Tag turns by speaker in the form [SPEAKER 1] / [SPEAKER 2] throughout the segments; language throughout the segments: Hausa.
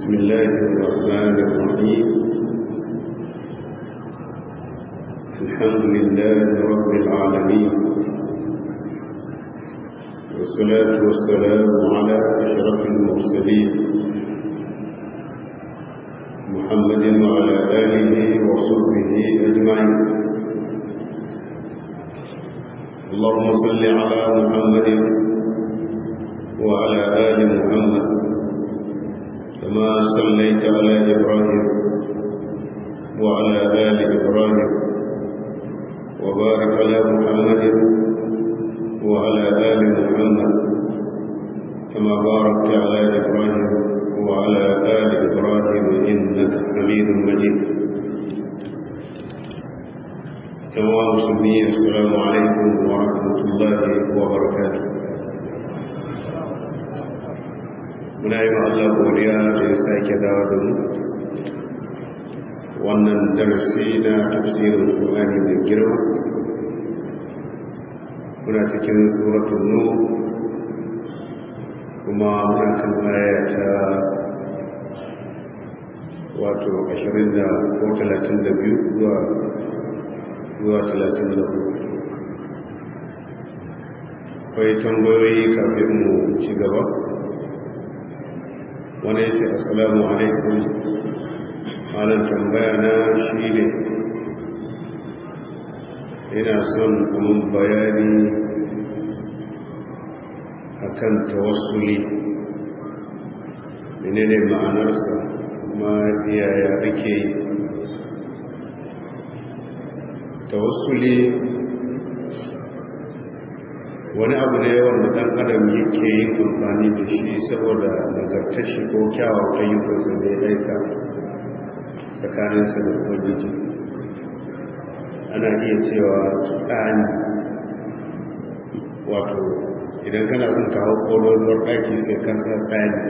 [SPEAKER 1] بسم الله الرحمن الرحيم الحمد لله رب العالمين والصلاة والسلام على أشرف المرسلين محمد وعلى آله وصحبه أجمعين اللهم صل على محمد وعلى آل محمد كما صليت على إبراهيم وعلى آل إبراهيم وبارك على محمد وعلى آل محمد كما باركت على إبراهيم وعلى آل إبراهيم إنك حميد مجيد. كما مسلمين السلام عليكم ورحمة الله وبركاته. muna yi wa Allah godiya da ya sake dawo da mu wannan darasi na tafsirin Qur'ani mai girma. Muna cikin suratul Nur kuma muna kan aya ta wato 20 ko 32 zuwa 34. Akwai tambayoyi kafin mu ci gaba. wani ya ce assalamu alaikum, halin tambaya na shi ne ina son kuma bayani akan tawassuli, menene ma'anarsa kuma yaya ake yi. Tawassuli wani abu ne wanda ɗan adam yake yin amfani da shi saboda nagartar shi ko kyawun ayyukansa da ya aika tsakaninsa da ubangiji. Ana iya cewa tsani, wato idan kana son ka hau ƙololuwar ɗaki sai ka sa tsani,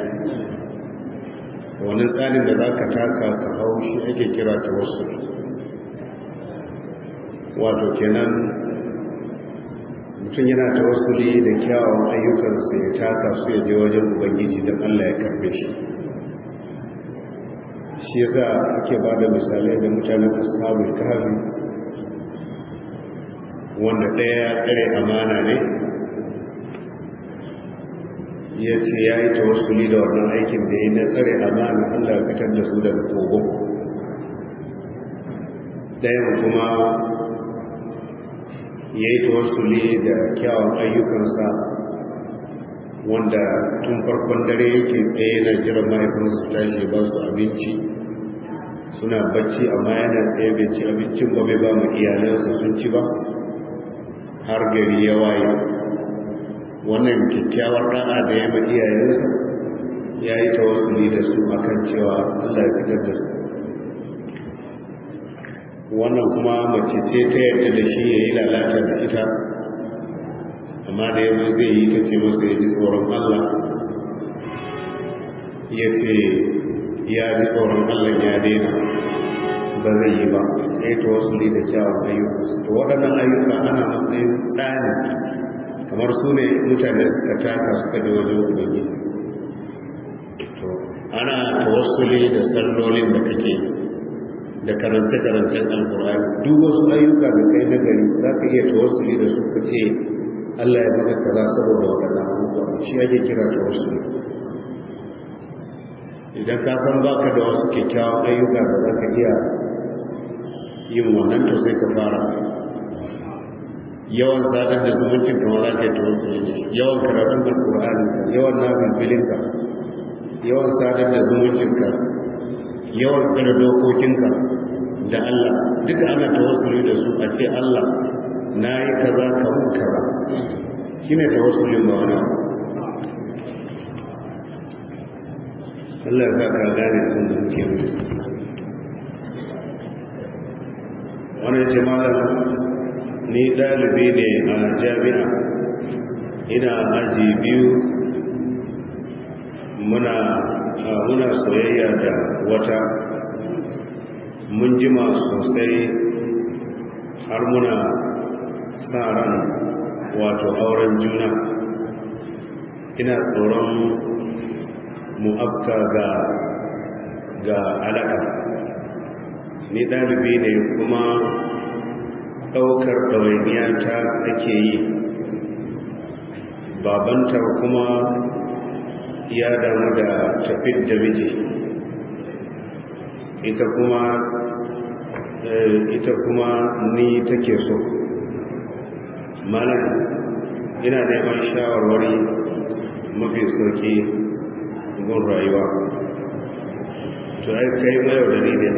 [SPEAKER 1] wani tsanin da za ka taka ka hau shi ake kira tawassuli. Wato kenan mutum yana tawassuli da kyawun ayyukansa ya taka su ya je wajen ubangiji don Allah ya karbe shi. Shi yasa ake ba da misalai da mutanen ashabul kahfi, wanda ɗaya ya tsare amana ne, ya ce ya yi tawassuli da wannan aikin da ya yi na tsare amana, Allah ya fitar da su daga kogo. ɗayan kuma ya yi tawassuli da kyawun ayyukansa, wanda tun farkon dare yake tsaye na jiran mahaifinsu su tashi ba su abinci, suna bacci amma yana tsaye bai ci abincin ba, bai ba mu iyalansa sun ci ba har gari ya waye. Wannan kyakkyawar da'a da ya ma iyayensa ya yi tawassuli da su akan cewa Allah ya fitar da su. Wannan kuma mace ce ta yarda da shi ya yi lalata da ita, amma da yanzu zai yi ta ce masa ya ji tsoron Allah, ya ce ya ji tsoron Allah ya daina, ba zai yi ba, sai ta wasu ne da kyawun ayyuka. To waɗannan ayyuka ana matsayin ɗani, kamar su ne mutane suka taka suka je wajen ubangiji. To ana tawassuli da sallolin da kake yi, da karance-karancen alkur'ani, duk wasu ayyuka da kai na gari za ka iya tawassuli da su ka ce Allah ya maka kaza saboda waɗannan abubuwa, shi ake kira tawassuli. Idan ka san baka da wasu kyakkyawan ayyuka da za ka iya yin wannan, to sai ka fara yawan sadar da zumuncin kamar za ka yi tawassuli da shi, yawan karatun alkur'ani, yawan nafilfilinka, yawan sadar da zumuncinka, yawan tsara dokokinka da Allah, duka ana tawassuli da su. A ce Allah na yi kaza kamun kaza, shi ne tawassulin ba wani abu. Allah ya sa ka gane abin da muke yi. Wani ce malam, ni ɗalibi ne a jami'a, ina aji biyu, muna soyayya da wata, mun jima sosai har muna sa ran wato auren juna. ina tsoron mu afka ga ga alaka. Ni ɗalibi ne kuma ɗaukar ɗawainiya ta ake yi, babanta kuma ya damu da tafi da miji, ita kuma ni take so. Malam, ina neman shawarwari mafi sauki gun rayuwa. To ai kai mayaudari ne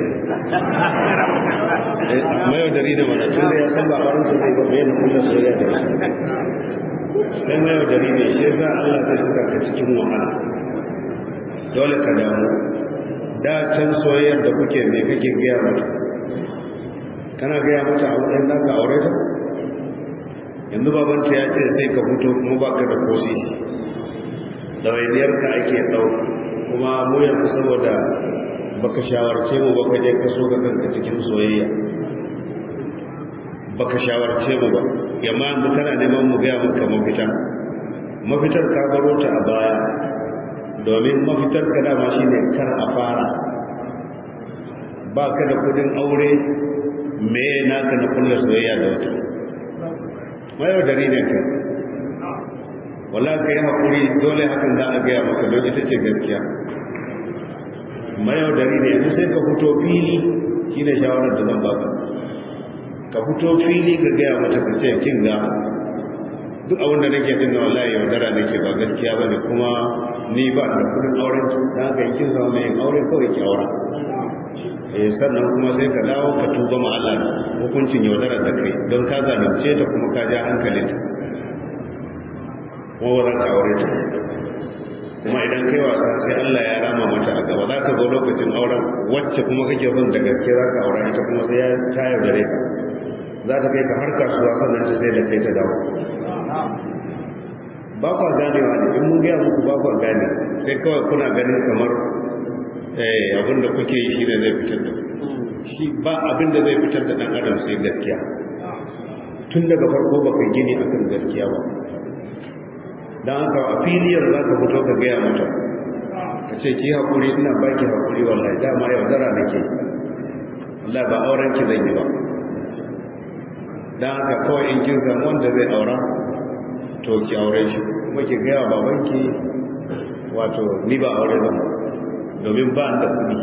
[SPEAKER 1] mayaudari ne mana, tun da ya san ba auren su zai ba mai na kullum soyayya da shi. Kai mayaudari ne, shi yasa Allah zai saka ka cikin wahala, dole ka damu. Da can soyayyar da kuke me kake gaya mata? Kana gaya mata a wurin da ka aure ta? Yanzu babanta ya ce sai ka fito kuma baka da kosi, ɗawainiyarka ake ɗau. Kuma mu yanzu saboda baka shawarce mu baka je ka so ka kanka cikin soyayya, baka shawarce mu ba, yamma yanzu kana neman mu gaya maka mafitar ka baro ta a baya, domin mafitar ka dama shine kar a fara. Ba ka da kudin aure, me naka na kulla soyayya da wata? Mayaudari ne ka. Wala ka yi haƙuri, dole hakan za a gaya maka don ita ce gaskiya. Mayaudari ne, yanzu sai ka fito fili, shi ne shawarar da zan baka. Ka fito fili ka gaya mata ka ce kin ga duk abin da nake jin na wallahi yaudara nake, ba gaskiya ba ne, kuma ni ba da kudin auren su, da haka yi kin zama mai yin aure kawai ki aura. Sannan kuma sai ka dawo ka tuba ma Allah hukuncin yaudarar da kai, don ka zalunce ta kuma ka ja hankalinta, kuma ba za ka aure ta. Kuma idan kai wasa sai Allah ya rama mata a gaba, za ka zo lokacin auren wacce kuma kake son da gaske za ka aura, ita kuma sai ta yaudare ka, za ta kai ka har kasuwa sannan ta sai da kai ta dawo. Ba kwa ganewa ne, in mun gaya muku ba kwa gane, sai kawai kuna ganin kamar abin da kuke yi shi ne zai fitar da shi. Ba abin da zai fitar da ɗan adam sai gaskiya. Tun daga farko ba kai gini akan gaskiya ba. Don haka a filiyar za ka fito ka gaya mata, ka ce ki haƙuri, ina baki haƙuri, wallahi dama yaudara nake, wallahi ba auren ki zan yi ba. Don haka kawai in kin samu wanda zai aura, to ki aure shi, kuma ki gaya babanki wato ni ba aure ba, domin ba da kuɗi.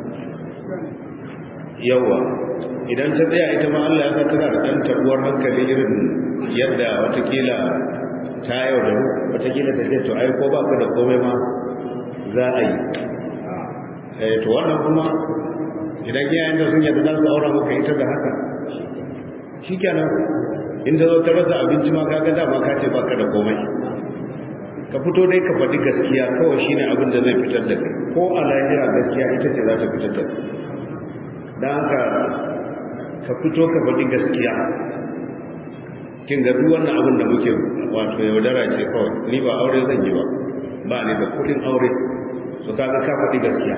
[SPEAKER 1] Yawa idan ta tsaya ita ma Allah ya sa tana da ɗan tabuwar hankali irin yadda watakila ta yau da watakila ta ce to ai ko ba ka da komai ma za a yi. To wannan kuma idan yayin da sun yadda za su aura maka ita da haka shi kenan, in ta zo ta rasa abinci ma kaga dama ka ce ba ka da komai. Ka fito dai ka faɗi gaskiya, kawai shine abin da zai fitar da kai, ko a lahira gaskiya ita ce za ta fitar da kai. Don haka ka fito ka faɗi gaskiya. Kin ga duk wannan abin da muke wato yaudara ce kawai, ni ba aure zan yi ba ni da kuɗin aure, so kaga ka faɗi gaskiya.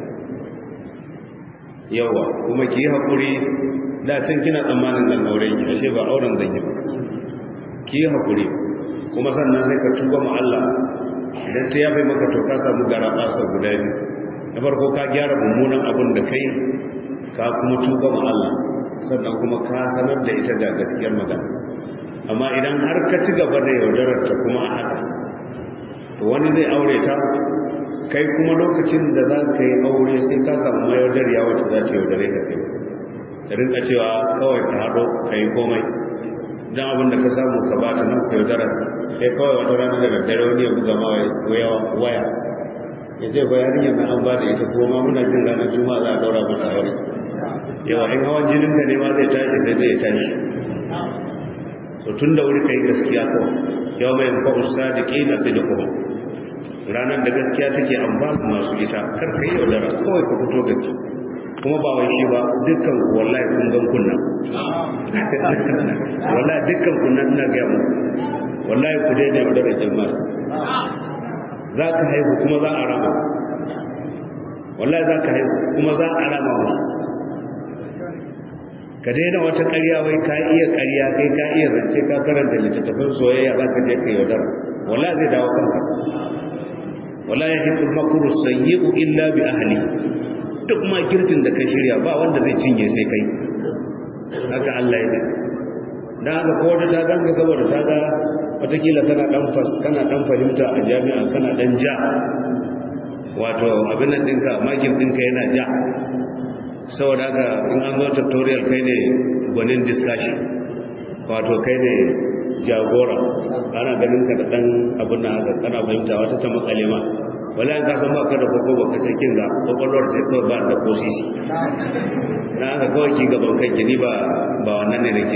[SPEAKER 1] Yawa kuma ki yi haƙuri, da can kina tsammanin zan aure ki, ashe ba auren zan yi ba. Ki yi haƙuri, kuma sannan sai ka tuba ma Allah. Idan ta yafe maka to ka samu garabasa guda biyu. Na farko ka gyara mummunan abin da kai, ka kuma tuba ma Allah, sannan kuma ka sanar da ita da gaskiyar magana. Amma idan har ka ci gaba da yaudarar ta kuma a haka, to wani zai aure ta, kai kuma lokacin da za ka yi aure sai ka samu mayaudariya wacce za ta yaudare ka kai. Ta rinka cewa kawai ka haɗo ka yi komai, don abin da ka samu ka ba ta nan ka yaudara, sai kawai wata rana daga dare wani ya buga ma waya ya ce ba yarinyar na an ba da ita, kuma muna jin ranar juma'a za a daura mata aure. Yawa in hawan jinin da ne ma zai tashi sai zai tashi. So tun da wuri kai gaskiya kawai, yau mai fa'u sadiki na sai da kuma ranar da gaskiya take amfani masu ita, kar ka yi yaudara, kawai ka fito gaske. Kuma ba wai shi ba, dukkan wallahi kun gan kunna wallahi dukkan kunna ina ga mu, wallahi ku daina yaudara jama'a. Za ka haihu kuma za a rama, wallahi za ka haihu kuma za a rama musu. Ka daina wata ƙarya wai ka iya ƙarya, kai ka iya zance, ka karanta littattafan soyayya, za ka je ka yaudara, wallahi zai dawo kanka. Wallahi yahibul makru sayyi'u illa bi ahli. duk makircin da ka shirya ba wanda zai cinye sai kai haka Allah ya ce dan haka ko wata ta ganka saboda ta ga watakila kana dan fahimta a jami'a kana dan ja wato abin nan dinka makin dinka yana ja saboda haka in an zo tutorial kai ne gwanin discussion wato kai ne jagora ana ganin ka da dan abin nan haka kana fahimta wata ta makale ma wala an ka san baka da koko baka ce kin ga kokolwar ce ko ba da kosisi na haka kawai ki gaban kanki ni ba wannan ne nake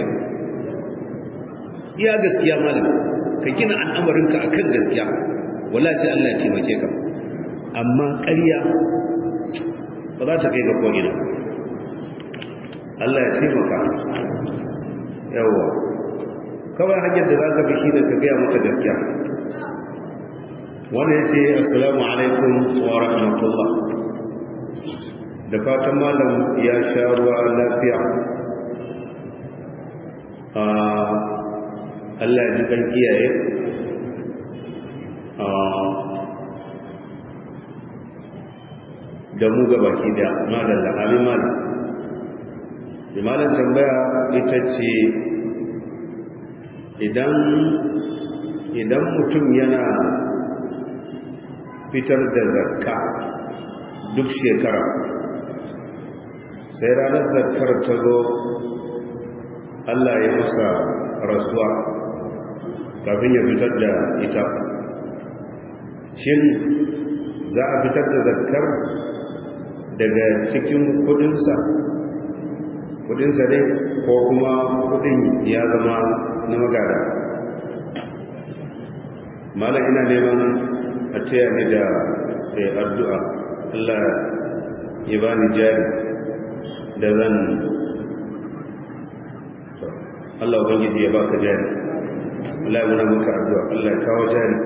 [SPEAKER 1] iya gaskiya malam ka gina al'amarinka akan gaskiya wala sai Allah ya taimake ka amma ƙarya ba za ta kai ga ko'ina Allah ya taimaka yawa kawai hanyar da za ka bi shi da ka gaya mata gaskiya wanda ya ce assalamu alaikum wa rahmatullah da fatan malam ya sha ruwa lafiya Allah ya ji kan kiyaye da mu ga baki da malam da halin malam malam tambaya ita ce idan mutum yana fitar da zakka duk shekara sai ranar zakkar ta zo Allah ya masa rasuwa kafin ya fitar da ita shin za a fitar da zakkar daga cikin kudinsa ne ko kuma kudin ya zama na magada malam ina neman a taya ni da addu'a Allah ya bani jari da zan Allah ubangiji ya baka jari Allah ya muna maka addu'a Allah ya kawo jari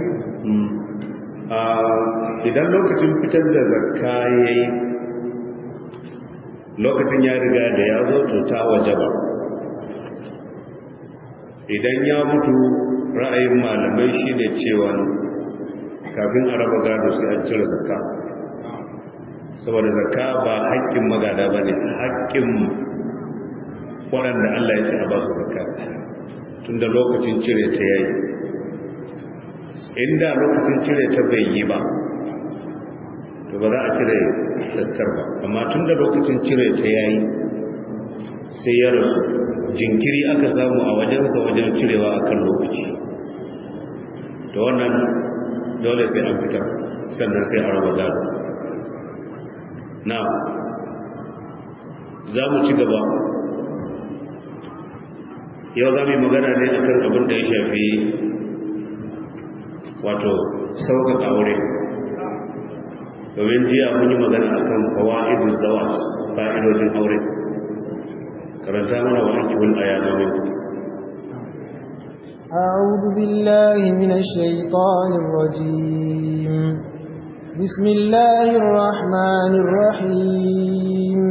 [SPEAKER 1] idan lokacin fitar da zakka yayi lokacin ya riga da ya zo to ta wajaba idan ya mutu ra'ayin malamai shine cewa kafin a raba gado sai an cire zakka saboda zakka ba haƙƙin magada ba ne haƙƙin waɗanda Allah ya ce a ba su zakka tun da lokacin cire ta yayi inda lokacin cire ta bai yi ba to ba za a cire zakkar ba amma tun da lokacin cire ta yayi sai ya rasu jinkiri aka samu a wajensa wajen cirewa a kan lokaci to wannan dole sai an fitar sannan sai a raba gado na za mu ci gaba yau za mu yi magana ne akan abin da ya shafi wato sauƙaƙa aure domin jiya mun yi magana akan fawaidul zawaj fa'idodin aure karanta mana wa akibul ayama min
[SPEAKER 2] أعوذ بالله من الشيطان الرجيم بسم الله الرحمن الرحيم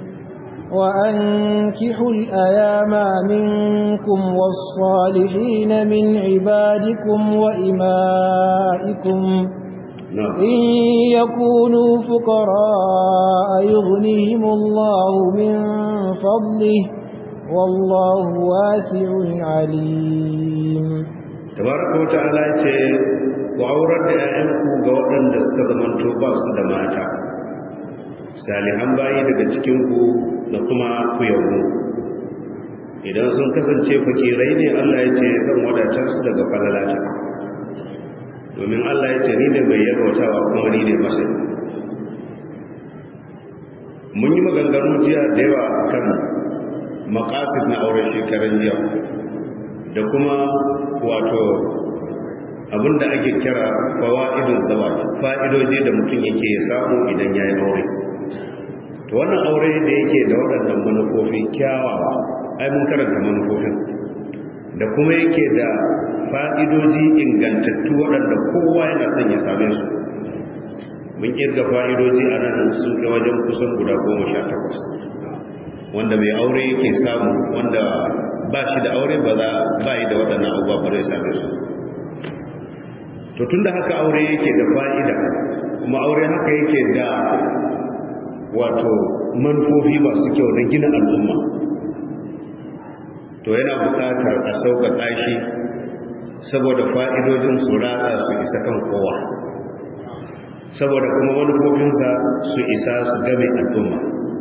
[SPEAKER 2] وأنكحوا الأيام منكم والصالحين من عبادكم وإمائكم إن يكونوا فقراء يغنيهم الله من فضله والله واسع عليم
[SPEAKER 1] تبارك وتعالى وأورد أيامكم قولا لسكذا توباس دماتا salihan bayi daga cikinku da kuma kuyawu idan sun kasance fakirai ne Allah ya ce zan wadata su daga falalata domin Allah ya ce ni ne mai yarwatawa kuma ni ne masai mun yi maganganu jiya da yawa kan maqasid na aure shekaran jiya da kuma wato abinda ake kira fawaidul zawaj fa'idoji da mutum yake samu idan yayi aure to wannan aure da yake da waɗannan manufofi kyawawa ai mun karanta manufofin da kuma yake da fa'idoji ingantattu waɗanda kowa yana son ya same su mun kirga fa'idoji a nan sun ga wajen kusan guda 18 wanda mai aure yake samu wanda ba shi da aure ba yi da waɗannan abubuwa ba zai same su to tun da haka aure yake da fa'ida kuma aure haka yake da wato manufofi masu kyau na gina al'umma, to yana buƙatar a sauƙaƙa shi saboda fa'idojin su ratsa su isa kan kowa, saboda kuma manufofinsa su isa su game al'umma.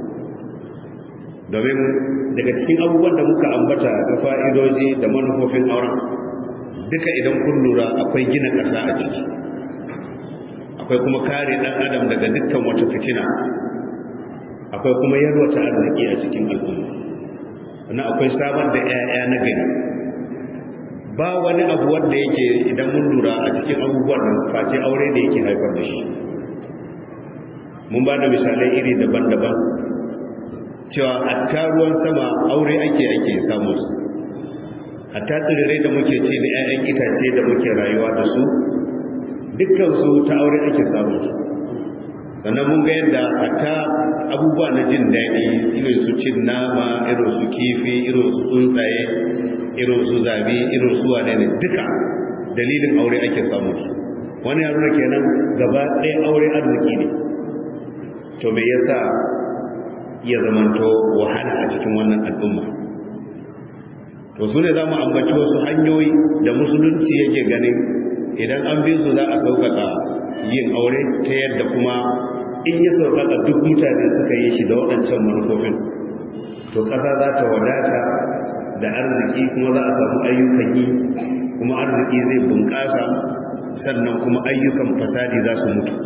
[SPEAKER 1] Domin daga cikin abubuwan da muka ambata da fa'idoji da manufofin auren, duka idan kun lura akwai gina ƙasa a ciki, akwai kuma kare ɗan adam daga dukkan wata fitina, akwai kuma yalwata arziki a cikin al'umma, sannan akwai samar da 'ya'ya na gari. Ba wani abu wanda yake idan mun lura a cikin abubuwan nan face aure da yake haifar da shi. Mun ba da misalai iri daban-daban cewa hatta ruwan sama aure ake samu su, hatta tsirrai da muke ce da 'ya'yan itace da muke rayuwa da su, dukkan su ta aure ake samu su. Sannan mun ga yadda hatta abubuwa na jin daɗi irin su cin nama, irin su kifi, irin su tsuntsaye, irin su zabi, irin su wane ne, duka dalilin aure ake samu su. Wani ya nuna kenan gaba ɗaya aure arziki ne. To me yasa ya zamanto wahala a cikin wannan al'umma? To su ne za mu ambaci wasu hanyoyi da musulunci yake ganin idan an bi su za a sauƙaƙa yin aure, ta yadda kuma in ya sauƙaƙa duk mutane suka yi shi da waɗancan manufofin, to ƙasa za ta wadata da arziki, kuma za a samu ayyukan yi, kuma arziki zai bunƙasa, sannan kuma ayyukan fasadi za su mutu.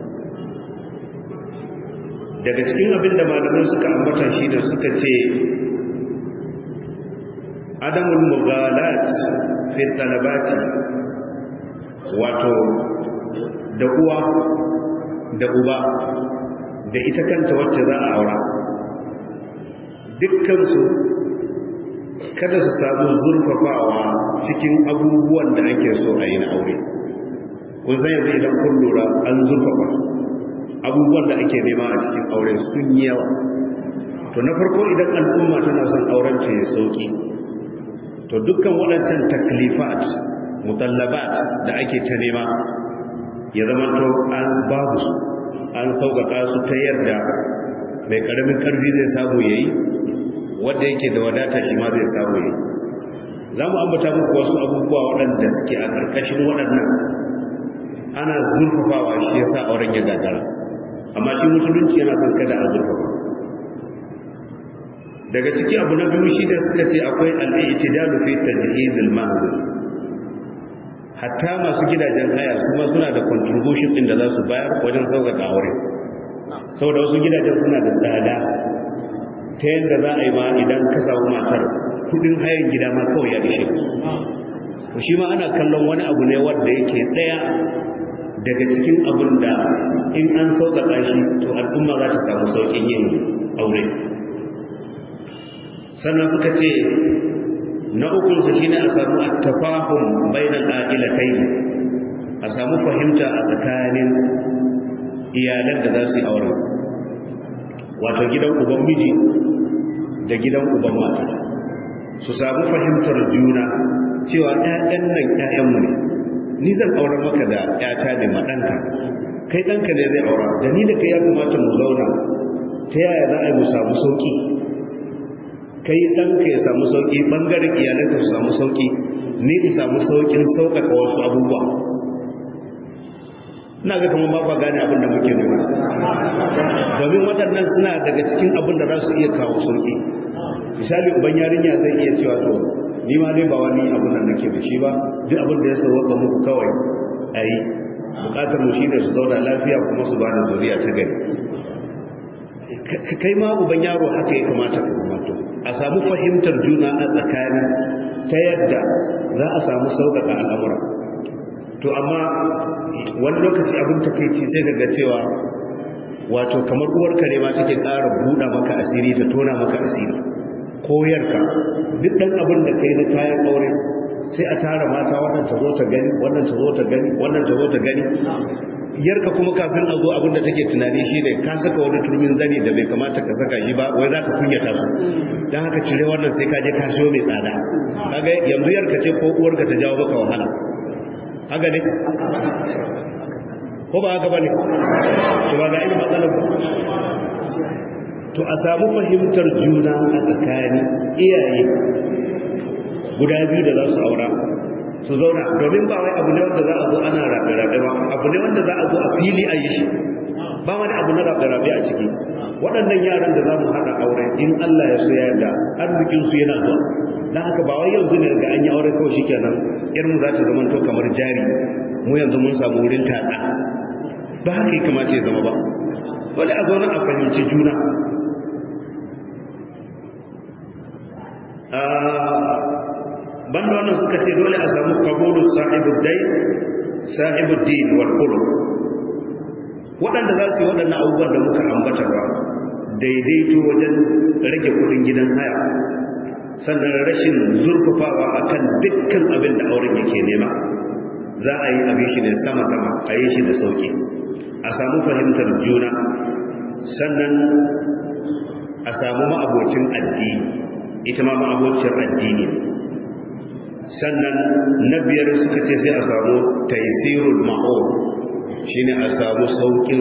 [SPEAKER 1] Daga cikin abin da malamai suka ambata shi da suka ce adamul mughalat fi talabati, wato da uwa da uba da ita kanta wacce za a aura, dukkansu kada su samu zurfafawa cikin abubuwan da ake so a yi na aure. Kun san yanzu idan kun lura an zurfafa abubuwan da ake nema a cikin aure sun yi yawa. To na farko idan al'umma tana son auren ce ya sauki, to dukkan waɗancan taklifat mutallabat da ake ta nema ya zama to an babu su, an sauƙaƙa su ta yadda mai ƙaramin ƙarfi zai samu yayi, wanda yake da wadata shi ma zai samu yayi. Za mu ambata muku wasu abubuwa waɗanda suke a ƙarƙashin waɗannan ana zurfafawa, shi yasa auren ya gagara, amma shi musulunci yana son kada a zurfafa. Daga ciki abu na biyu shi da suka ce akwai al-i'tidalu fi tajhiz al-manzil. Hatta masu gidajen haya kuma suna da contribution din da za su bayar wajen sauƙaƙa aure, saboda wasu gidajen suna da tsada ta yadda za a yi ma idan ka samu matar kudin hayan gida ma kawai ya ishe ku. Shi ma ana kallon wani abu ne wanda yake ɗaya daga cikin abin da in an sauƙaƙa shi to al'umma za ta samu sauƙin yin aure. Sannan suka ce na ukunsa shi ne a samu attafahum bainal a'ilatai, a samu fahimta a tsakanin iyalan da za su yi aure, wato gidan uban miji da gidan uban mata su samu fahimtar juna cewa ƴaƴan nan ƴaƴanmu ne, ni zan aure maka da ƴata da maɗanka, kai ɗanka ne zai aura, da ni da kai ya kamata mu zauna ta yaya za a yi mu samu sauƙi, kai ɗanka ya samu sauƙi, ɓangaren iyalanka su samu sauƙi, ni in samu sauƙin sauƙaƙa wasu abubuwa. Ina ga kamar ba gane abin da muke nema, domin waɗannan suna daga cikin abin da za su iya kawo sauƙi. Misali uban yarinya zai iya cewa to ni ma dai ba wani abin da nake da shi ba, duk abin da ya sauƙa muku kawai a yi, buƙatar mu shi ne su zauna lafiya kuma su ba da zuriya ta gari. Kai ma uban yaro haka ya kamata ka kamata a samu fahimtar juna a tsakani ta yadda za a samu sauƙaƙa al'amura. To amma wani lokaci abin takeici sai daga cewa wato kamar uwarka ne ma take ƙara buɗa maka asiri, ta tona maka asiri, koyarka duk ɗan abin da kai na kayan aure sai a tara mata, wannan ta zo ta gani, wannan ta zo ta gani, wannan ta zo ta gani. Yarka kuma kafin a zo abin da take tunani shi ne ka saka wani turmin zani da bai kamata ka saka shi ba, wai za ka kunyata su, don haka cire wannan sai ka je ka siyo mai tsada. Kaga yanzu yarka ce ko uwarka ta jawo maka wahala, haka ne ko ba haka ba ne? To ba ga irin matsalar ba. to a samu fahimtar juna a tsakani iyaye guda biyu da za su aura su zauna, domin ba wai abu ne wanda za a zo ana rabe-rabe ba, abu ne wanda za a zo a fili a yi shi, ba wani abu na rabe-rabe a ciki. Waɗannan yaran da za mu haɗa aure in Allah ya so ya yarda arzikinsu yana zuwa, don haka ba wai yanzu ne daga an yi aure kawai shikenan irin za ta zama to kamar jari mu yanzu mun samu wurin tatsa, ba haka ya kamata ya zama ba. Wani a zauna a fahimci juna. Banda wannan suka ce dole a samu kabulu sahibud din wal qulub, waɗanda za su yi waɗannan abubuwan da muka ambata ba, daidaito wajen rage kudin gidan haya, sannan rashin zurfafawa akan dukkan abin da auren yake nema, za a yi abin shi ne sama-sama, a yi shi da sauki, a samu fahimtar juna, sannan a samu ma'abocin addini, ita ma ma'abocin addini. Sannan na biyar suka ce sai a samu taisirul ma'ur, shine a samu saukin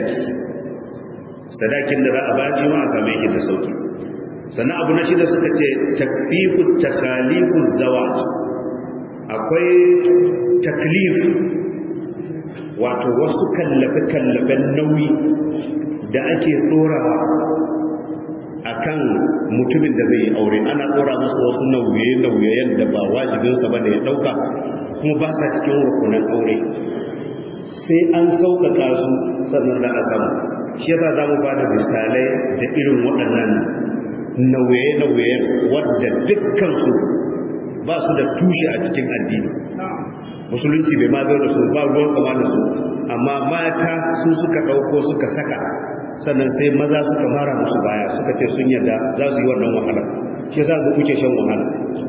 [SPEAKER 1] sadakin da za a ba shi ma a same shi da sauki. Sannan abu na shida suka ce takfifut takalifuz zawaj, akwai taklif wato wasu kallafe-kallafen nauyi da ake tsorawa akan mutumin da zai yi aure, ana tsora masa wasu nauye-nauyen da ba wajibinsa ba da ya dauka, kuma ba sa cikin rukunan aure, sai an sauƙaƙa su sannan da a samu. Shi yasa za mu ba da misalai da irin waɗannan nauye-nauyen wadda dukkansu ba su da tushe a cikin addini. Musulunci bai ma zo da su, ba ruwan kama da su, amma mata su suka ɗauko suka saka, sannan sai maza suka mara musu baya suka ce sun yarda za su yi wannan wahala. Shi yasa ga kuke shan wahala.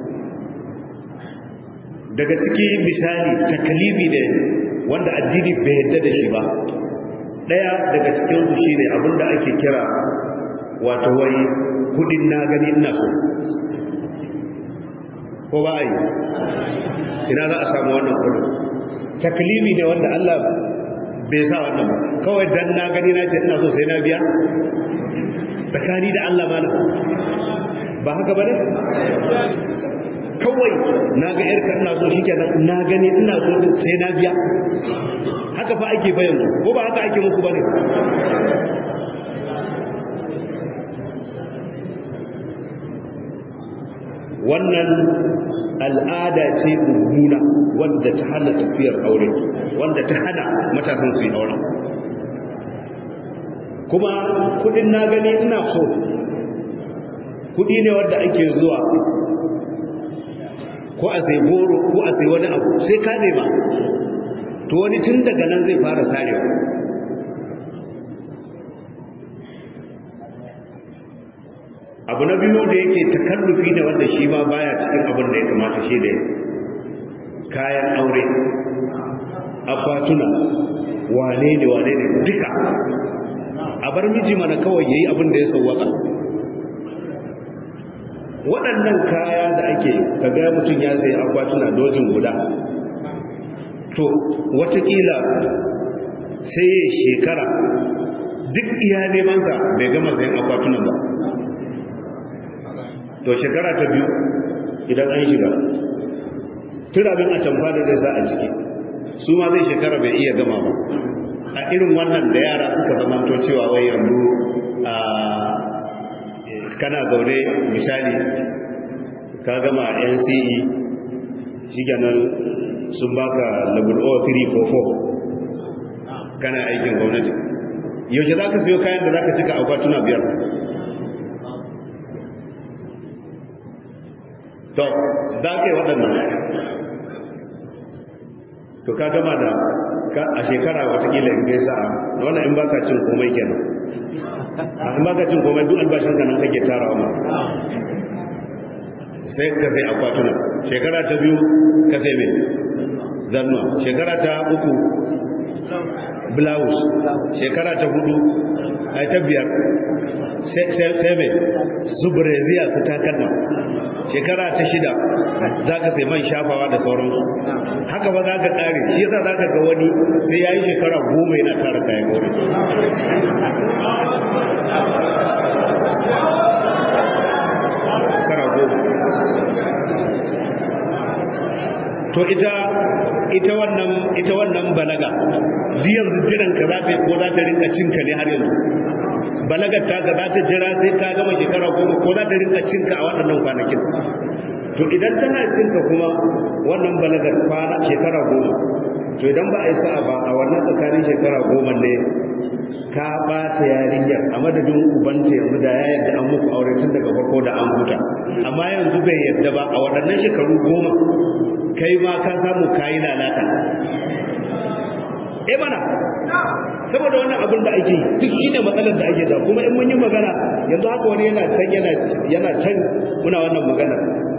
[SPEAKER 1] Daga ciki misali takalifi ne wanda addini bai yarda da shi ba. Ɗaya daga cikinsu shi ne abinda ake kira wato wai kudin na gani ina so, ko ba a yi? Ina za a samu wannan kudin? Takalifi ne wanda Allah bai sa wannan ba, kawai dan na gani na ce ina so sai na biya, tsakani da Allah ba ba haka ba ne? Kawai na ga yarka ina so shi kenan na gani ina so sai na biya, haka fa ake bayan ko ba haka ake muku ba ne? Wannan al'ada ce mummuna wanda ta hana tafiyar aure, wanda ta hana matasan su yi aure. Kuma kudin na gani ina so kudi ne wanda ake zuwa ko a sai goro ko a sai wani abu sai ka nema, to wani tun daga nan zai fara sarewa. Abu na biyu da yake takallufi ne wanda shi ma baya cikin abin da ya kamata, shi ne kayan aure, akwatuna, wane ne duka a bar miji mana kawai yayi abin da ya sauwaka. Waɗannan kaya da ake kaga mutum ya sayi akwatuna dozin guda, to watakila sai ya shekara duk iya nemansa bai gama sayan akwatunan ba. To shekara ta biyu idan an shiga turabin a tamfa da zai sa a ciki, su ma zai shekara bai iya gama ba. A irin wannan da yara suka zama to cewa wai yanzu kana zaune misali ka gama NCE shi ganin sun baka level 3 ko 4 kana aikin gwamnati, yaushe za ka siyo kayan da za ka cika akwatuna 5? To za ka yi waɗannan, to ka gama da a shekara watakila in kai sa'a, wannan in baka cin komai kenan, in baka cin komai duk albashin ka nan kake tarawa ma, sai ka sai akwatuna. Shekara ta biyu ka sai mai zannuwa, shekara ta uku blouse, shekara ta hudu ai ta biyar sai mai su breziya su takalma, shekara ta shida za ka sai man shafawa da sauransu. Haka ba za ka ƙare, shi yasa za ka ga wani sai ya yi shekara 10 yana tara kayan aure. to ita wannan balaga yanzu jiran ka za ta yi ko za ta rinka cinka ne har yanzu balagar ta ga za ta jira sai ka gama shekara 10 ko za ta rinka cinka a waɗannan kwanakin to idan tana cinka kuma wannan balagar kwana shekara 10 to idan ba a yi sa'a ba a wannan tsakanin shekara 10 ne ka ɓata yarinyar a madadin ubanta yanzu da ya yadda an muku aure tun daga farko da an huta amma yanzu bai yadda ba a waɗannan shekaru 10 kai ma ka samu kayi lalata mana saboda wannan abin da ake duk shine matsalar da ake da kuma in mun yi magana yanzu haka wani yana can muna wannan magana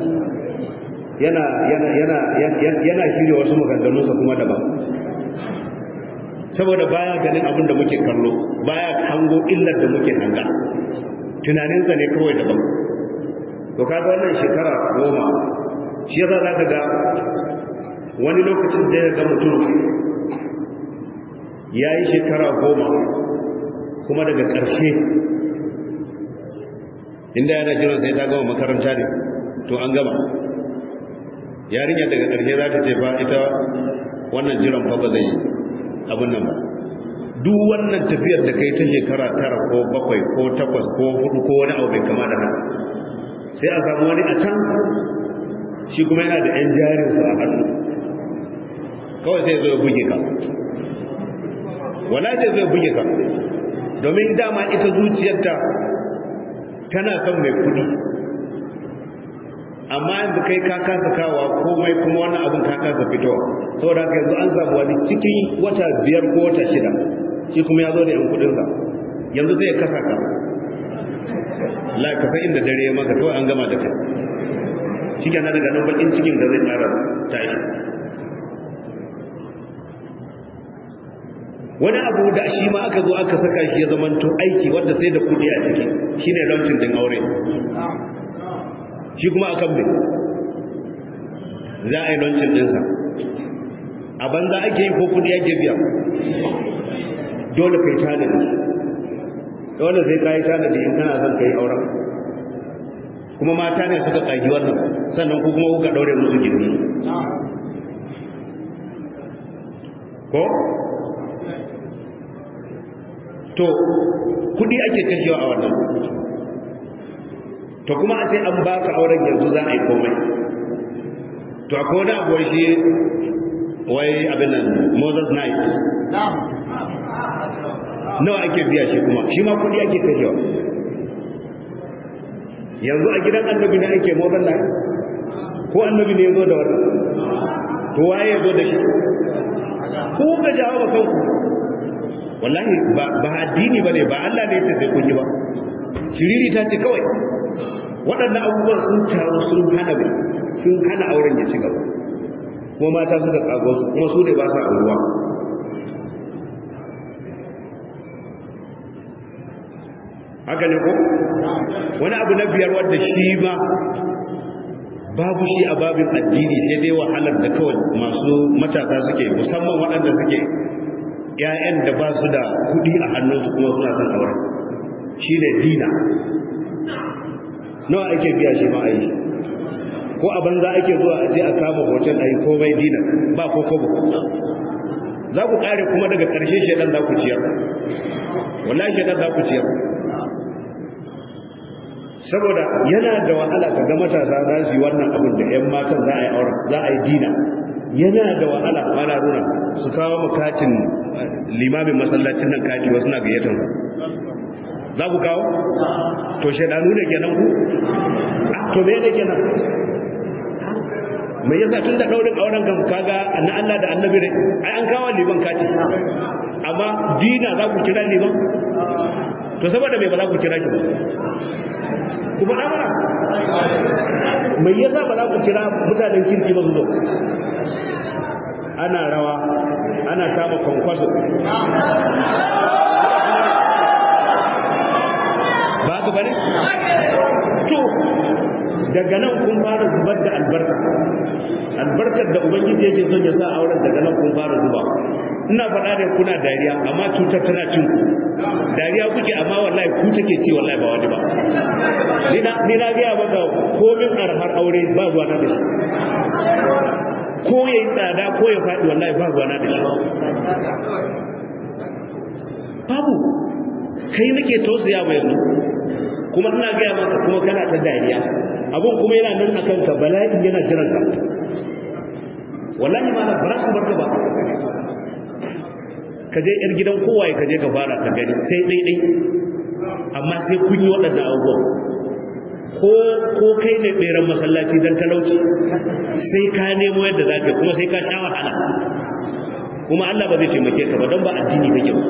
[SPEAKER 1] yana shirya wasu maganganunsa kuma daban saboda baya ganin abin da muke kallo baya hango illar da muke hanga tunaninsa ne kawai daban to kaga wannan shekara 10 shi yasa zaka ga wani lokacin da ya ga mutum ya yi shekara 10 kuma daga ƙarshe inda yana jiran sai ta gama makaranta ne to an gama yarinya daga ƙarshe za ta ce fa ita wannan jiran fa ba zai abin nan ba duk wannan tafiyar da kai ta shekara 9 ko 7 ko 8 ko 4 ko wani abu bai kama da haka sai a samu wani a can shi kuma yana da 'yan jarinsa a hannu kawai sai zo ya buge ka wala zai zai buge ka domin dama ita zuciyarta tana son mai kudi amma yanzu kai ka kasa kawa komai kuma wannan abin ka kasa fitowa saboda haka yanzu an samu wani cikin wata 5 ko wata 6 shi kuma ya zo da yan kudinsa yanzu zai kasa ka la ka san inda dare ya maka kawai an gama da kai shi kenan daga nan bakin cikin da zai tsara tashi wani abu da shi ma aka zo aka saka shi ya zamanto aiki wanda sai da kudi a ciki shine launching din aure shi kuma akan me za a yi launching dinsa a banza ake yi ko kudi ake biya dole kai tanadi dole sai kai tanadi in kana son kai auren kuma mata ne suka kagi wannan sannan ku kuma kuka daure musu gindi ko to kudi ake kashewa a wannan to kuma a ce an baka auren yanzu za a yi komai to akwai wani abuwa shi wai abin nan Moses Night nawa ake biya shi kuma shi ma kudi ake kashewa yanzu a gidan annabi ne ake Moses Night ko annabi ne ya zo da wannan to waye ya zo da shi ko ga jawo ba kanku wallahi ba addini bane ba Allah ne ya sai kun yi ba shiriri ta ce kawai waɗannan abubuwan sun taru sun hana auren ya ci gaba kuma mata suka tsago su kuma su ne ba sa auruwa haka ne ko wani abu na biyar wanda shi ma babu shi a babin addini sai dai wahalar da kawai masu matasa suke musamman waɗanda suke ƴaƴan da ba su da kuɗi a hannunsu kuma suna son auren shi ne dina nawa ake biya shi ma a yi ko a banza ake zuwa a je a kama hoton a yi komai dina ba ko kobo za ku ƙare kuma daga ƙarshe shaidan za ku ciyar wallahi shaidan za ku ciyar saboda yana da wahala ka ga matasa za su yi wannan abin da 'yan matan za a yi auren za a yi dina yana da wahala mana runa su kawo makatin limamin masallacin nan kati wasu na gayyatar za ku kawo to shaidanu da kenan ku to me da kenan mai yasa tun da daurin auren kan kaga na Allah da annabi ne ai an kawo liman kati amma dina za ku kira liman to saboda me ba za ku kira ki ba kuma amana mai yasa ba za ku kira mutanen kirki ba su zo ana rawa ana kama kwankwaso ba ka bane to daga nan kun fara zubar da albarkar da ubangiji yake son ya sa auren daga nan kun fara zuba ina faɗa da kuna dariya amma cutar tana cin ku dariya kuke amma wallahi ku take ci wallahi ba wani ba ni na ga maka komin arhar aure ba zuwa na da shi ko ya yi tsada ko ya faɗi wallahi ba ruwana da shi babu kai nake tausaya wa yanzu kuma ina gaya maka kuma kana ta dariya abun kuma yana nan akan ka bala'in yana jiran ka wallahi ma ba za su barka ba ka je yar gidan kowaye ka je ka fara ka gani sai dai amma sai kun yi waɗannan abubuwan ko kai ne ɓeran masallaci don talauci sai ka nemo yadda za ka kuma sai ka sha wahala kuma Allah ba zai taimake ka ba don ba addini kake ba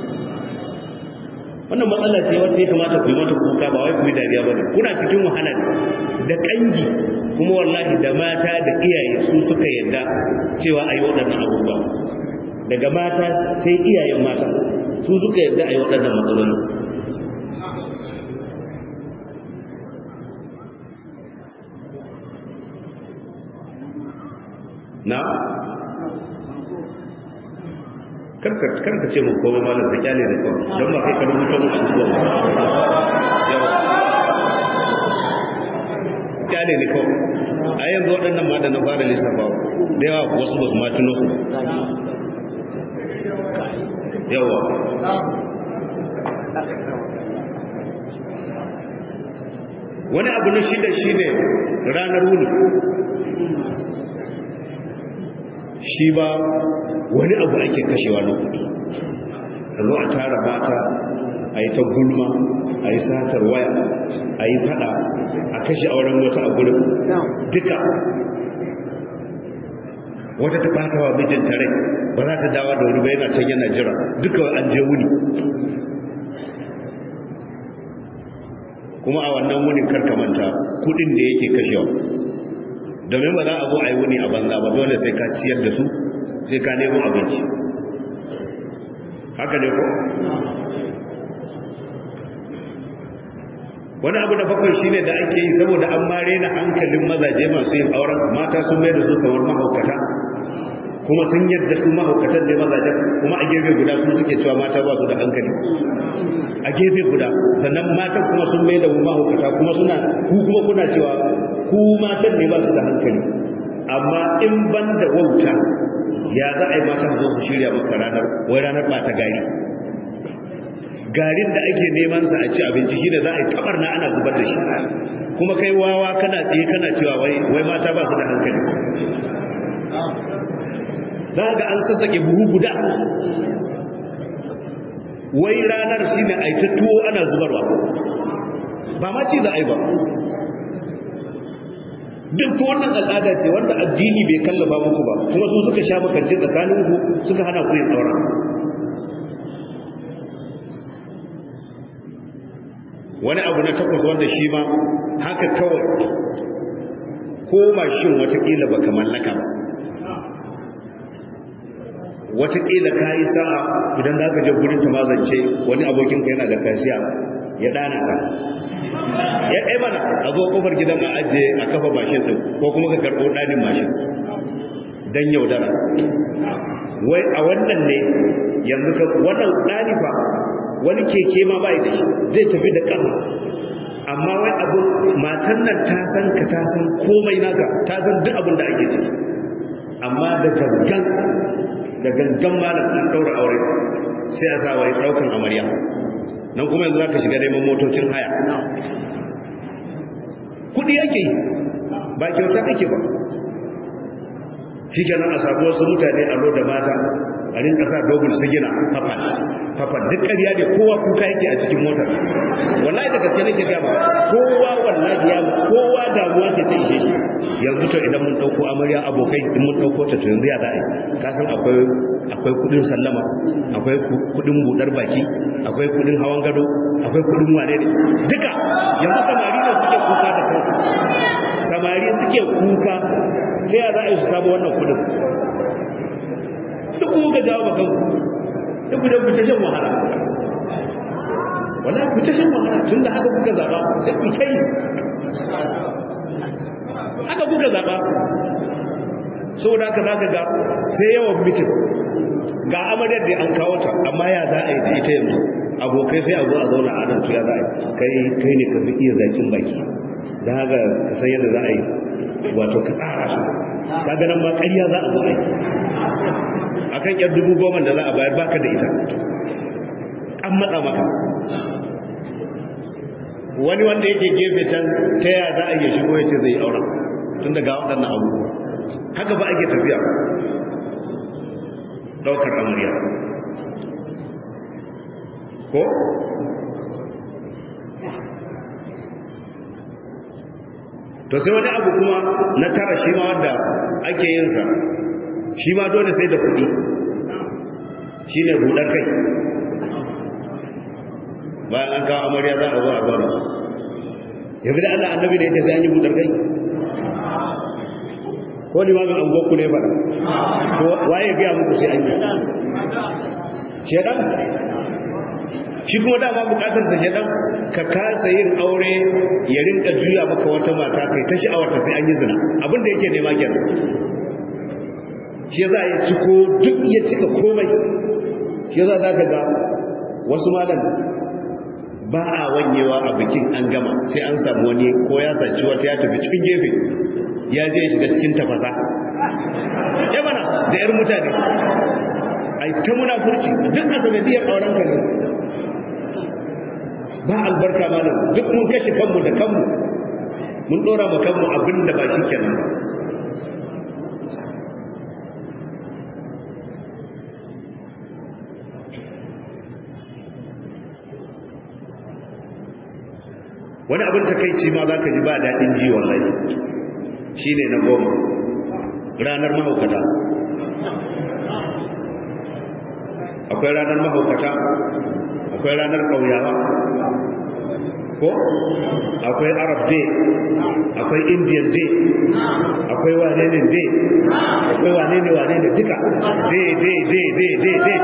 [SPEAKER 1] wannan matsala ce wacce ya kamata ku yi mata kuka ba wai ku yi dariya ba ne kuna cikin wahala da kangi kuma wallahi da mata da iyaye su suka yadda cewa a yi waɗannan abubuwa daga mata sai iyayen mata su suka yadda a yi waɗannan matsaloli na karka ce mun komai malam da kyale da kawai don ba kai ka rubuta mun abubuwan yawa kyale ne kawai a yanzu waɗannan ma da na fara lissafa da yawa wasu ba su ma tuno su yawa wani abu na shida shine ranar wuni shi ba wani abu ake kashewa na kuɗi a zo a tara mata a yi ta gulma a yi satar waya a yi fada a kashe auren wata a gurin duka wata ta ɓata wa mijinta rai ba za ta dawa da wuri ba yana can yana jira duka an je wuni kuma a wannan wunin karkamanta kuɗin da yake kashewa domin ba za a zo a yi wuni a banza ba dole sai ka ciyar da su sai ka nemo abinci haka ne ko wani abu na bakwai shine da ake yi saboda an mare na hankalin mazaje masu yin auren mata sun mai da su kamar mahaukata kuma sun yadda su mahaukatan ne mazajen kuma a gefe guda su suke cewa mata ba su da hankali a gefe guda sannan matan kuma sun mai da mu mahaukata kuma suna ku kuma kuna cewa ku matan ne ba su da hankali amma in ban da wauta ya za a yi mata zo su shirya maka ranar ba ta gari garin da ake neman sa a ci abinci shine za a yi tabar na ana zubar da shi kuma kai wawa kana tsaye kana cewa wai mata ba su da hankali za ga an sassake buhu guda wai ranar shine a yi ta tuwo ana zubarwa ba ma ci za a yi ba duk wannan al'ada ce wanda addini bai kallafa muku ba kuma su suka sha makanci tsakaninku suka hana ku yin aure wani abu na takwas wanda shi ma haka kawai ko mashin watakila baka mallaka ba watakila ka yi sa'a idan za ka je gurin ta mazance wani abokinka yana da kasiya ya dana ka ya ɗai mana a zo kofar gidan a ajiye a kafa mashin ɗin ko kuma ka karɓo ɗanin mashin don yaudara wai a wannan ne yanzu ka wannan ɗani fa wani keke ma bai da shi zai tafi da ƙafa amma wai abu matan nan ta san ka ta san komai naka ta san duk abin da ake ciki amma da gangan malam an ɗaura aure sai a sa wai ɗaukan amarya nan kuma yanzu za ka shiga neman motocin haya kudi ake yi ba kyauta ake ba shi kenan a sabu wasu mutane a da mata a rinka sa dogon sigina fafan duk ƙarya ne kowa kuka yake a cikin motar wallahi da gaske nake gaba kowa wallahi ya kowa damuwa ce ta ishe shi yanzu to idan mun dauko amarya abokai in mun dauko ta to yanzu ya za'a ka san akwai kudin sallama akwai kudin budar baki akwai kudin hawan gado akwai kudin wane ne duka yanzu samari ne suke kuka da kansu samari suke kuka sai ya za'a su samu wannan kudin duk kuka jawo bakan duk da ku ta shan wahala wallahi ku ta shan wahala tun da haka kuka zaba sai ku kai haka kuka zaba saboda haka zaka ga sai yawan mitin ga amaryar da an kawo ta amma ya za a yi ta ita yanzu abokai sai a zo a zauna a nan to ya za a yi kai ne ka fi iya zakin baki don haka ka san yadda za a yi wato ka tsara su kaga nan ma ƙarya za a zo ai akan yar 10,000 da za a bayar baka da ita an matsa maka wani wanda yake gefe can ta yaya za a iya shigo ya ce zai aura tun daga waɗannan abubuwa haka ba ake tafiya ɗaukar amarya ko to sai wani abu kuma na tara shi ma wanda ake yin sa shi ma dole sai da kuɗi shi ne buɗar kai bayan an kawo amarya za a zo a zauna yanzu da Allah annabi da yake sai an yi buɗar kai ko limamin angonku ne faɗa ko waye gaya muku sai an yi shedan shi kuma dama bukatar da shedan ka kasa yin aure ya rinka juya maka wata mata kai ta sha'awarta sai an yi zina abin da yake nema kenan shi za a yi ciko duk ya cika komai shi za ka ga wasu malam ba a wanyewa a bikin an gama sai an samu wani ko ya saci wata ya tafi cikin gefe ya je shiga cikin tafasa ya mana da yar mutane ai ta munafurci duk a sanadiyar auren ka ne ba albarka malam duk mun kashe kanmu da kanmu mun dora ma kanmu abin da ba shi kenan wani abin takeici ma za ka ji ba daɗin ji wallahi shi ne na 10 ranar mahaukata akwai ranar mahaukata akwai ranar ƙauyawa ko akwai arab day akwai indian day akwai wane ne day akwai wane ne duka day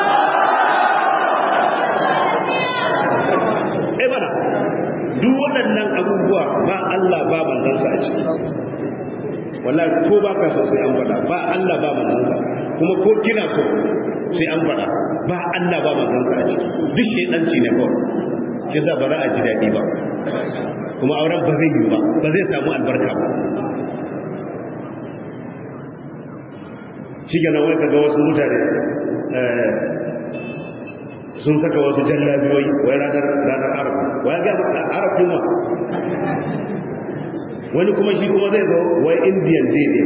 [SPEAKER 1] bana duk waɗannan abubuwa ba Allah ba manzansa a ciki wallahi ko ba ka so sai an faɗa ba Allah ba manzansa kuma ko kina so sai an faɗa ba Allah ba manzansa a ciki duk shedanci ne kawai shi za ba za a ji daɗi ba kuma auren ba zai yi ba ba zai samu albarka ba shi kenan wai kaga wasu mutane sun saka wasu jallabiyoyi wai ranar arab wai ga arab kuma wani kuma shi kuma zai zo wai indian day ne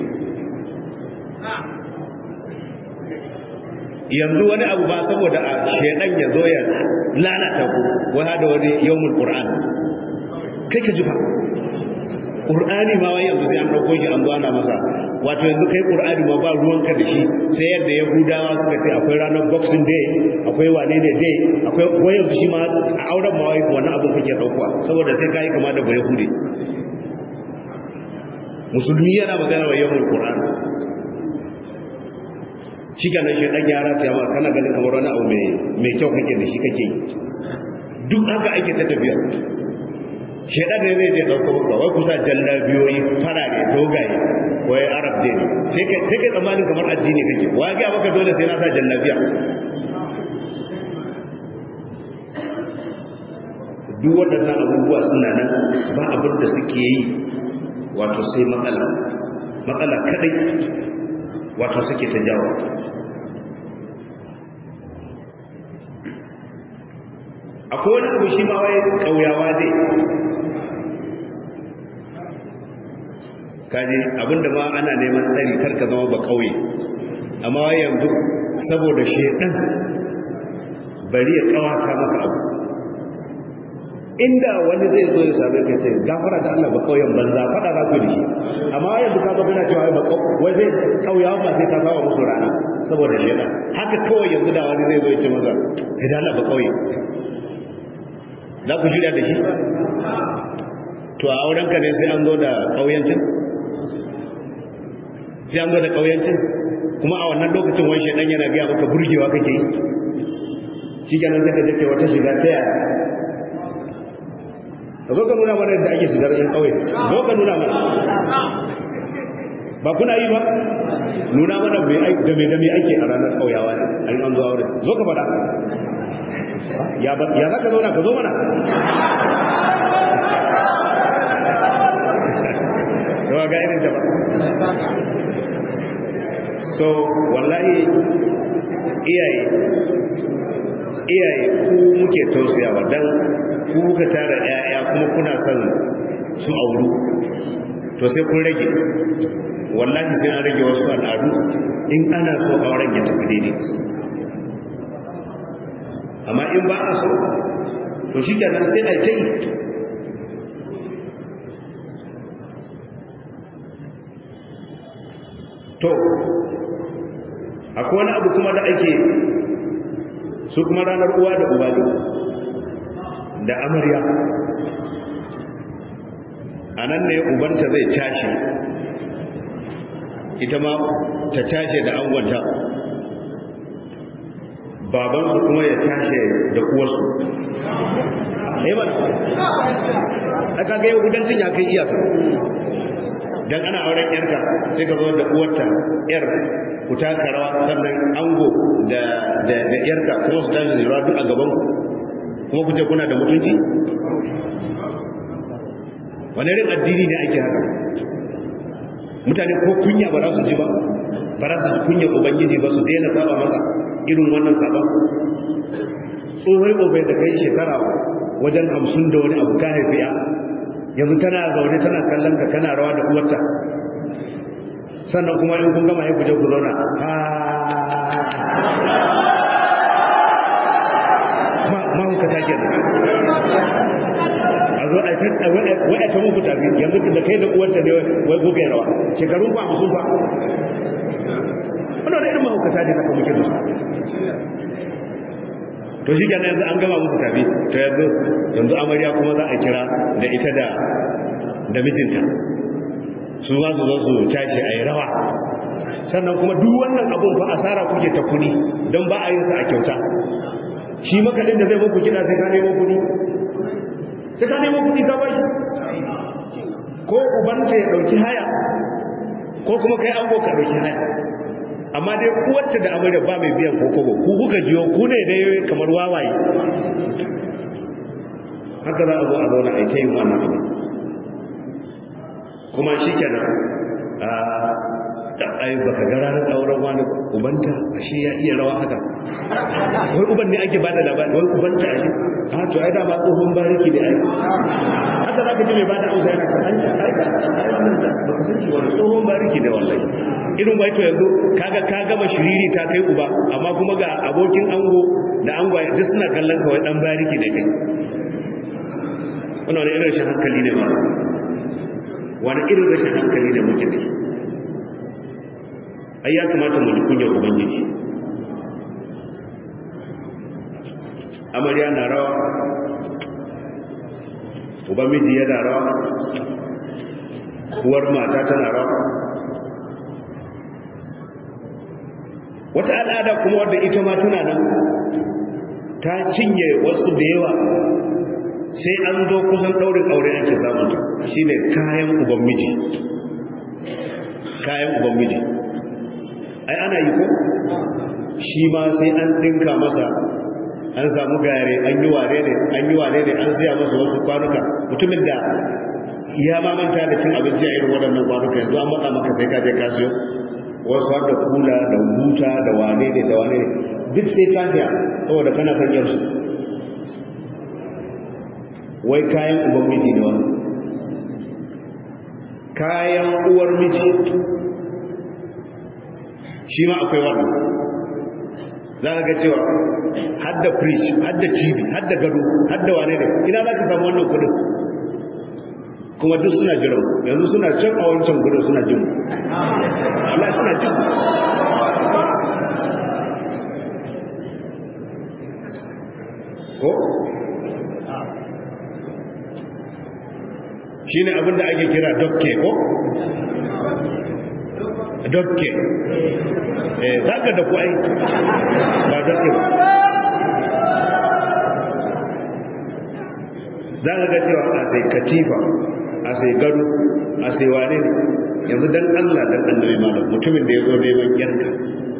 [SPEAKER 1] yanzu wani abu ba saboda a shedan ya zo ya lalata ku wai hada wani yawmul qur'an kai ka ji fa qur'ani ma wai yanzu sai an dauko shi an zo ana masa wato yanzu kai qur'ani ma ba ruwanka da shi sai yadda yahudawa suka ce akwai ranar boxing day akwai wane ne day akwai wai yanzu shi ma a auren ma wai wannan abun kake dauka saboda sai kai kama da bayahudi musulmi yana magana wa yawmul qur'an shi ganin shi dan yara ta ma kana ganin kamar wani abu mai kyau kake da shi kake duk haka ake ta tafiya shedan ne zai je dauko maka wai kusa jallabiyoyi farare dogaye wai arab day sai kai tsammanin kamar addini kake wai ga maka dole sai na sa jallabiya duk waɗannan abubuwa suna nan ba abin da suke yi wato sai matsala kadai wato suke ta jawo akwai wani abu shi ma wai kauyawa dai kaji abinda ma ana neman tsari karka zama ba kauye amma wai yanzu saboda shedan bari ya kawata maka abu inda wani zai zo ya same ka ce gafara da Allah ba kauyen banza fada za ku da shi amma yanzu ka zo kana cewa wai zai kauyawa ba sai ka sawa musu rana saboda shedan haka kawai yanzu da wani zai zo ya ce maka idan Allah ba kauye za ku shirya da shi to a aurenka ne sai an zo da ƙauyancin sai an zo da ƙauyancin kuma a wannan lokacin wani shaidan yana gaya maka burgewa kake yi shi ganin zaka jake wata shiga ta yaya ka zo ka nuna mana yadda ake shigar yan ƙauye zo ka nuna mana ba kuna yi ba nuna mana da me ake a ranar ƙauyawa ne an zo aure zo ka faɗa ya za ka zauna ka zo mana ga irin ta ba. So wallahi iyaye ku muke tausayawa dan ku kuka tara ƴaƴa kuma kuna son su auru, to sai kun rage, wallahi sai an rage wasu al'adu in ana so auren ya tafi daidai. Amma in ba a so to shi kenan sai a ta yi. To akwai wani abu kuma da ake su kuma ranar uwa da uba da amarya, a nan ne ubanta zai tashi, ita ma ta tashi da angonta, babansu kuma ya tashi da uwarsu. Ba aka ga yau gudancin ya kai iyaka, dan ana auren yarka sai ka zo da uwarta yar ku taka rawa, sannan ango da yarka kuma su tashi rawa duk a gaban ku, kuma ku ce kuna da mutunci. wani irin addini ne ake haka? Mutane ko kunya ba za su ji ba, ba za su ji kunya ubangiji ba, su daina saba masa irin wannan saban. Tsohon obai da kai shekara wajen 50 da wani abu ka haifiya, yanzu tana zaune tana kallon ka kana rawa da uwarta, sannan kuma in kun gama haifu je ku zauna mahaukata ke nan a zo a ta muku tafi, yanzu da kai da uwarta ne wai gobe rawa shekarun ba musu ba. wannan irin mahaukata ne haka muke da su. To shi kenan yanzu an gama muku tafi, to yanzu amarya kuma za a kira da ita da mijinta, su za su zo su tashi a yi rawa. Sannan kuma duk wannan abun fa asara kuke ta kudi, don ba a yin sa a kyauta. Shi makaɗin da zai muku kiɗa sai ka nemo kudi, sai ka nemo kudi ka bashi, ko ubanta ya ɗauki haya, ko kuma kai ango ka ɗauki haya. Amma dai uwarta da amarya ba mai biyan kokobo, ku kuka jiyo, ku ne dai kamar wawaye. Haka za a zo a zauna a yi ta yin wannan abu. Kuma shi kenan ai baka ga ranar auren wani ubanta ashe ya iya rawa haka, wai uban ne ake bada labari, wai ubanta ashe to ai da ba tsohon bariki da ai haka zaka ji mai bada auza yana kan ai wannan da baka san shi wani tsohon bariki da wallahi irin bai. To yanzu kaga ka gama shiriri ta kai uba, amma kuma ga abokin ango da angwaye duk suna kallon ka wai dan bariki da kai. wannan wani irin rashin hankali ne ba, wani irin rashin hankali da muke da shi. Ai ya kamata mu ji kunyar ubangiji. Amarya na rawa, uban miji yana rawa, uwar mata tana rawa. Wata al'ada kuma wadda ita ma tana nan ta cinye wasu da yawa, sai an zo kusan ɗaurin aure ake samunta, shine kayan uban miji. Kayan uban miji ai ana yi ko? Shi ma sai an dinka masa, an samu gare, an yi wane ne, an siya masa wasu kwanuka. Mutumin da ya mamanta da cin abinci a irin waɗannan kwanuka, yanzu an matsa maka sai ka je ka siyo wasu har da kula da buta da wane ne duk sai ka siya saboda kana son yarsu. Wai kayan uban miji ne wani, kayan uwar miji shi ma akwai wannan. Za ka ga cewa hadda fridge, hadda TV, hadda gado, hadda wane ne, ina za ka samu wannan kudin? Kuma duk suna jiran, yanzu suna can a wancan gudun suna jin Allah suna jin. Ko? Shi ne abinda ake kira dokke ko? Dokke. Za ka da kuwa ba dokke ba. Za ka ga cewa a sai katifa, a sai gado, a sai wane ne. Yanzu dan Allah dan annabi malam, mutumin da ya zo neman yarka,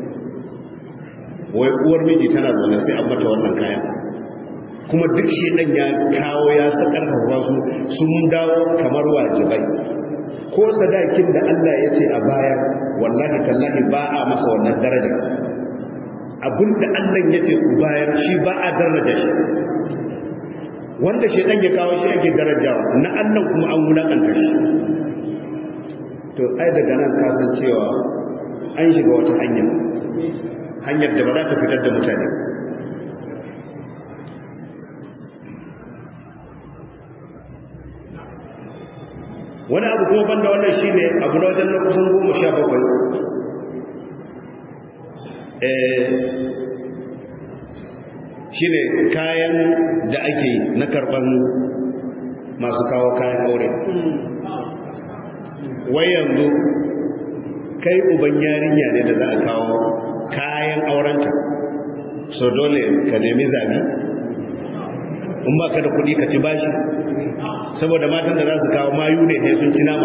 [SPEAKER 1] wai uwar miji tana zaune sai an mata wannan kayan, kuma duk shi dan ya kawo ya sakar hawa su sun dawo kamar wajibai. ko sadakin da Allah ya ce a bayar wallahi tallahi ba a masa wannan daraja abinda Allah ya ce ku bayar shi ba a daraja shi wanda shedan ya kawo shi ake darajawa na Allah kuma an wulakanta shi to ai daga nan ka san cewa an shiga wata hanyar da ba za ta fitar da mutane wani abu kuma banda wannan shine abu na wajen na kusan 17 shine kayan da ake na karban masu kawo kayan aure wai yanzu kai uban yarinya ne da za a kawo kayan aurenta so dole ka nemi zabi in ba ka da kudi ka ci bashi saboda matan da za su kawo mayu ne sai sun ci nama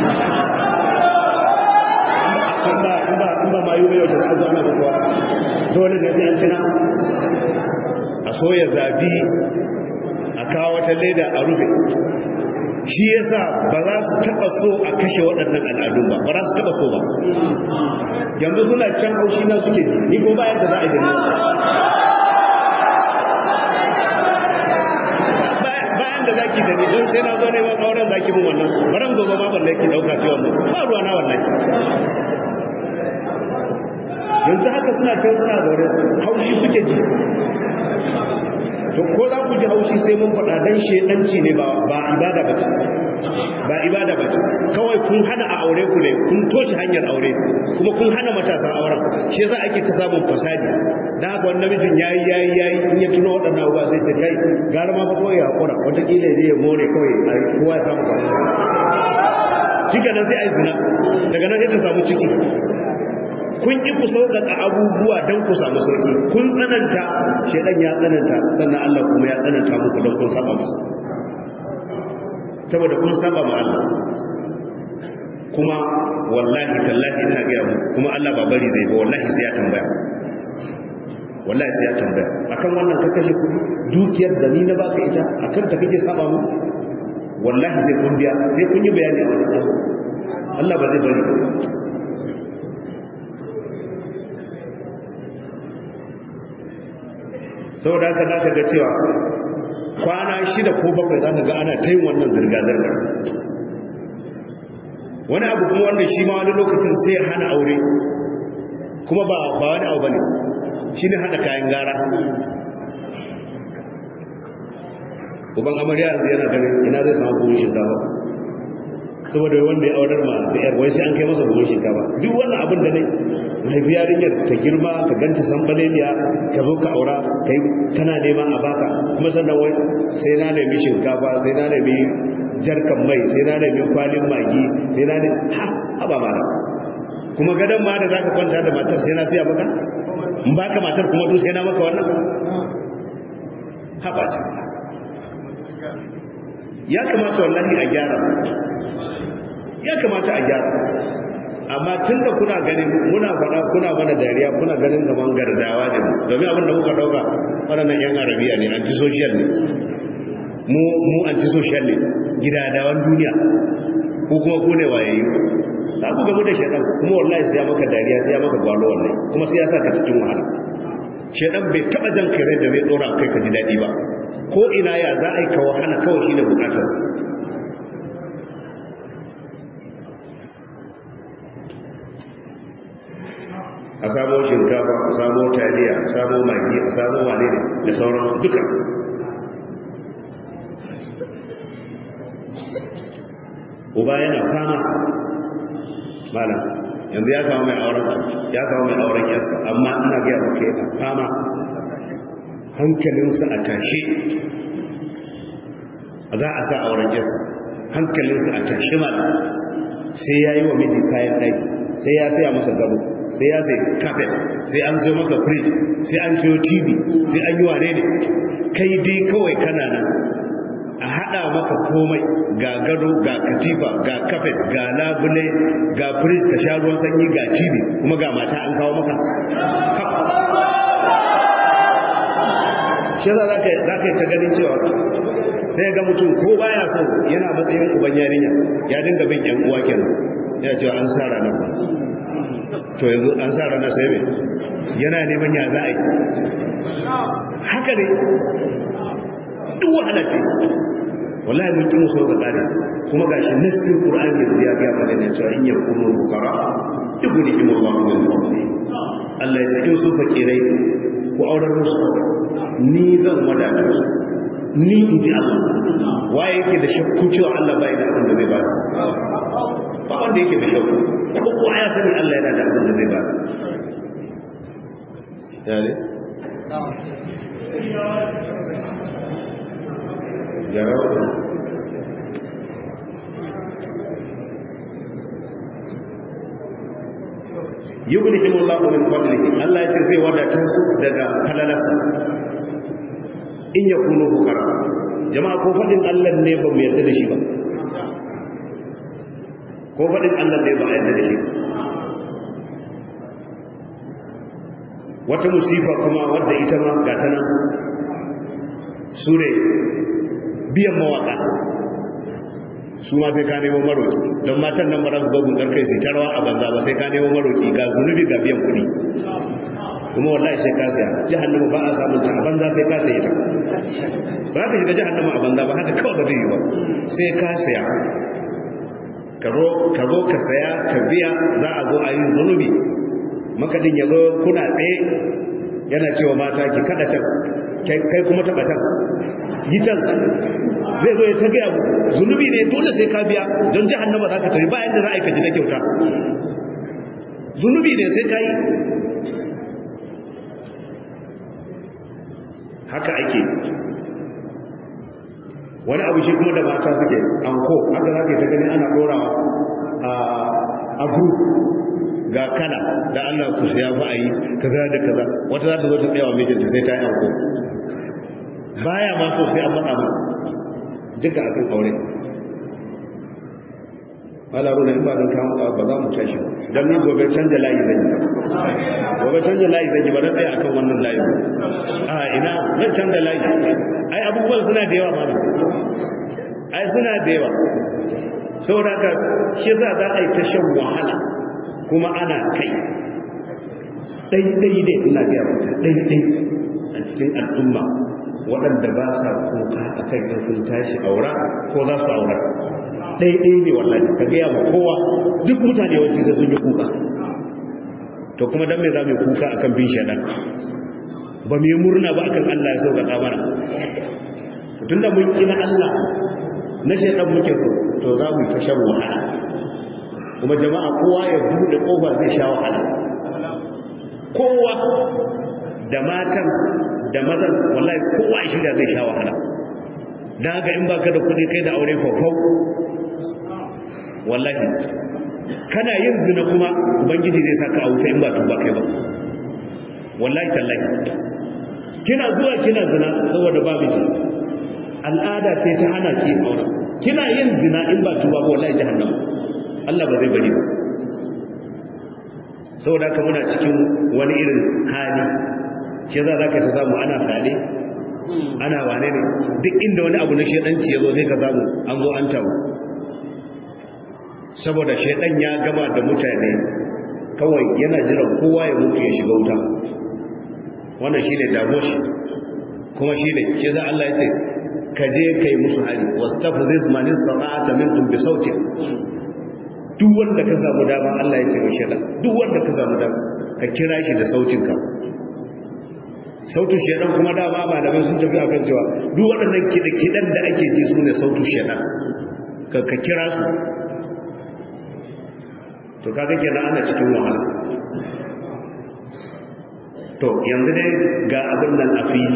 [SPEAKER 1] in ba mayu ne wata za a zo ana kuwa dole ne sai an ci nama a soya zabi a kawo wata leda a rufe shi yasa ba za su taba so a kashe waɗannan al'adun ba za su taba so ba yanzu suna can haushi na suke ni ko bayan da za a yi da bayan da zaki da ni don sai na zo ne ba auren zaki mun wannan baran zo ba balle ki dauka ce wannan ba ruwa na wallahi yanzu haka suna can suna zaure haushi suke ji to ko za ku ji haushi sai mun faɗa dan shedanci ne ba ibada bace ba ibada bace kawai kun hana a aure ku ne kun toshe hanyar aure kuma kun hana matasa auren shi yasa ake ta samun fasadi dan haka wannan mijin yayi in ya tuno waɗannan abubuwa sai ta kai gara ma fa kawai ya hakura wata kila zai ya more kawai kowa ya samu kawai shi nan sai ai zina daga nan sai ta samu ciki kun ki ku sauƙaƙa abubuwa don ku samu sauƙi kun tsananta shedan ya tsananta sannan Allah kuma ya tsananta muku don kun saba masa saboda kun saba ma Allah kuma wallahi tallahi ina ga mu kuma Allah ba bari zai ba wallahi sai ya tambaya wallahi sai ya tambaya akan wannan ka kashe kuɗi dukiyar da ni na baka ita akan ta kake saba mu wallahi sai kun biya sai kun yi bayani a wannan Allah ba zai bari saboda haka za ka ga cewa kwana 6 ko 7 za ka ga ana ta yin wannan zirga-zirga wani abu kuma wanda shi ma wani lokacin sai hana aure kuma ba wani abu bane shi ne hana kayan gara uban amarya yanzu yana ganin ina zai samu buhun shinkafa saboda wanda ya aurar ma da yar wai sai an kai masa buhun shinkafa duk wannan abin da ne mahaifi yarinyar ta girma ka ganta sambaleliya ka zo ka aura kai kana neman a baka kuma sannan wai sai na nemi shinkafa sai na nemi jarkan mai sai na nemi kwalin magi sai na nemi haba mana kuma gadon ma da zaka kwanta da matar sai na siya maka in baka matar kuma duk sai na maka wannan haba ce ya kamata wallahi a gyara ya kamata a gyara amma tun da kuna ganin muna faɗa kuna mana dariya kuna ganin gaban gardawa ne domin abin da muka ɗauka waɗannan 'yan arabiya ne antisocial ne mu antisocial ne gidadawan duniya ko kuma ku ne wayayi za ku gamu da shaɗan kuma wallahi sai ya maka dariya sai ya maka gwalo wallahi kuma sai ya sa ka cikin wahala shaɗan bai taɓa jan kare da zai ɗora kai ka ji daɗi ba ko ina ya za a yi kawo hana kawai shi ne bukatar a samo shinkafa a samo taliya a samo magi a samo wane ne da sauran duka uba yana fama malam yanzu ya samu mai auren yarsa amma ina gaya maka yana fama hankalinsa a tashe za a sa auren yarsa hankalinsa a tashe malam sai ya yi wa miji kayan ɗaki sai ya saya masa gado sai ya sai kafet sai an zo masa fridge sai an siyo tv sai an yi wane ne kai dai kawai kana nan a hada maka komai ga gado ga katifa ga kafet ga labule ga fridge ka sha ruwan sanyi ga tv kuma ga mata an kawo maka shi za ka yi ta ganin cewa sai ga mutum ko baya so yana matsayin uban yarinya ya dinga bin yan uwa kenan ya ce an sa ranar ba to yanzu an sa ranar sai me yana neman ya za a yi haka ne duk wahala ce wallahi mun kin so ga kare kuma gashi nassin qur'ani yanzu ya ga mana ne cewa in yakunu fuqara yughnihim Allahu min fadlihi Allah ya ce su fakirai ku aurar musu ni zan wadata su ni inji Allah waye yake da shakku cewa Allah bai da abin da zai ba ba wanda yake da shakku ko ya sani Allah yana da abin da zai ba yare jarawa yughnihim Allahu min fadlihi Allah ya ce zai wadata su daga halalarsa in yakunu fuqara jama'a ko fadin Allah ne ba mu yarda da shi ba ko fadin Allah ne ba a yarda da shi wata musifa kuma wadda ita ma ga ta nan sure biyan mawaka su ma sai ka nemo maroki don matan nan ba za su zo gundar kai sai tarwa a banza ba sai ka nemo maroki ga zunubi ga biyan kuɗi kuma wallahi sai ka saya jahannama ba a samun ta a banza sai ka saya ta ba ka shiga jahannama a banza ba haka kawai ba zai yi ba sai ka saya ka zo ka saya ka biya za a zo a yi zunubi makadin ya zo kuna tsaye yana cewa mata ki kada can kai kuma taɓa can yi can zai zo ya ta gaya zunubi ne dole sai ka biya don jahannama za ka tafi bayan da za a yi kaji na kyauta zunubi ne sai ka yi haka ake wani abu shi kuma da mata suke anko haka za ka yi ta gani ana ɗorawa a group ga kana da Allah ku siya fa a yi kaza da kaza wata za ta zo ta tsaya wa mijinta sai ta yi anko baya ma so sai an matsa ba duka a kan aure alaru na in ba don kawo ba za mu tashi don ni gobe canja layi zan yi gobe canja layi zan yi ba na tsaye akan wannan layi a ina zan canja layi ai abubuwan suna da yawa ma ai suna da yawa saboda haka shi za a yi ta shan wahala kuma ana kai ɗai dai ina gaya mata ɗai a cikin al'umma waɗanda ba sa kuka a kan in sun tashi aura ko za su aura ɗai ne wallahi ka gaya ma kowa duk mutane wacce sai sun yi kuka to kuma dan me za mu kuka akan bin shaɗan ba mu yi murna ba akan Allah ya sauƙaƙa mana tunda mun kina Allah na shaɗan muke so to za mu yi ta shan wahala kuma jama'a kowa ya buɗe ƙofa zai sha wahala kowa da matan da mazan wallahi kowa ya shirya zai sha wahala don haka in baka da kuɗi kai da aure fafau wallahi kana yin zina kuma ubangiji zai saka a wuta in ba tuba kai ba wallahi tallahi kina zuwa kina zina saboda ba miji al'ada ce ta hana ki aure kina yin zina in ba tuba ba wallahi jahannama Allah ba zai bari ba saboda haka muna cikin wani irin hali shi za ka ta samu ana fade ana wane ne duk inda wani abu na shedanci ya zo sai ka samu an zo an tawo saboda shedan ya gama da mutane kawai yana jiran kowa ya mutu ya shiga wuta wannan shine damo shi kuma shine shi za Allah ya ce ka je kai musu hari wastafziz man istata'ta minhum bi sautik duk wanda ka samu dama Allah ya ce wa shedan duk wanda ka samu dama ka kira shi da sautinka sautin shedan kuma dama malamai sun tafi akan cewa duk waɗannan kiɗan da ake ji su ne sautin shedan ka kira su to kaga kenan ana cikin wahala to yanzu dai ga abin nan a fili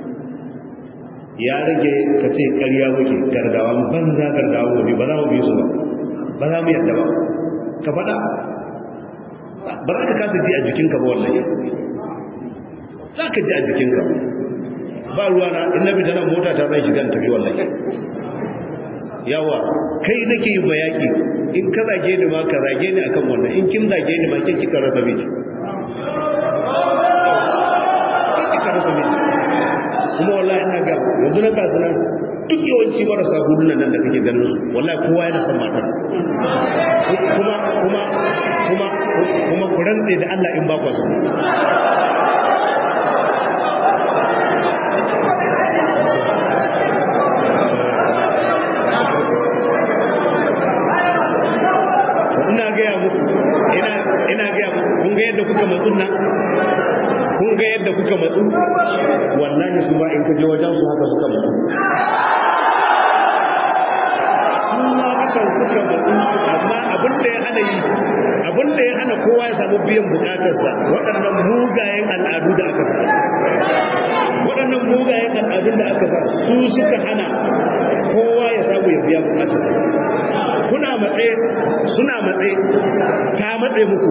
[SPEAKER 1] ya rage ka ce ƙarya muke gardawan banza gardawa ne ba za mu bi su ba za mu yadda ba ka faɗa ba za ka kasa ji a jikinka ba wallahi za ka ji a jikinka ba ruwa na in na bi nan mota ta zai shiga tafi wallahi yawa kai nake yin bayaki in ka zage ni ma ka zage ni akan wannan in kin zage ni ma kin kika rasa miji kin kika rasa miji kuma wallahi ina ga yanzu na kasu nan duk yawanci marasa hudunan nan da kake ganin su wallahi kowa yana son matar kuma ku rantse da Allah in ba ku so ina ga muku kun ga yadda kuka matsu nan kun ga yadda kuka matsu wallahi su ba in ka je wajen su haka suka matsu su ma haka suka matsu amma abin da ya hana kowa ya samu biyan bukatarsa waɗannan mugayen al'adu da aka sa waɗannan mugayen al'adun da aka sa su suka hana kowa ya samu ya biya bukatarsa kuna matse suna matse ta matse muku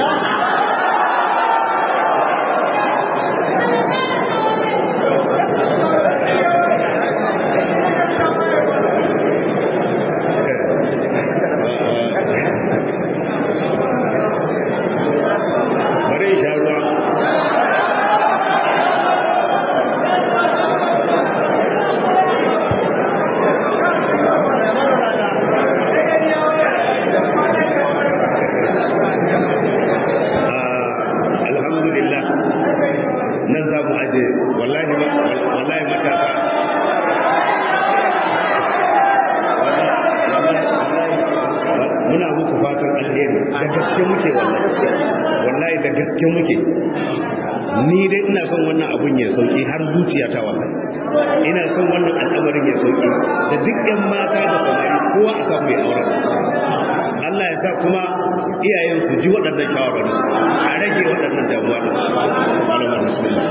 [SPEAKER 1] muke ni dai ina son wannan abun ya sauki har zuciyata wallahi ina son wannan al'amarin ya sauki da duk ƴan mata da samari kowa a samu ya aure Allah ya sa kuma iyayen su ji waɗannan shawarwari a rage waɗannan damuwa da malama bismillah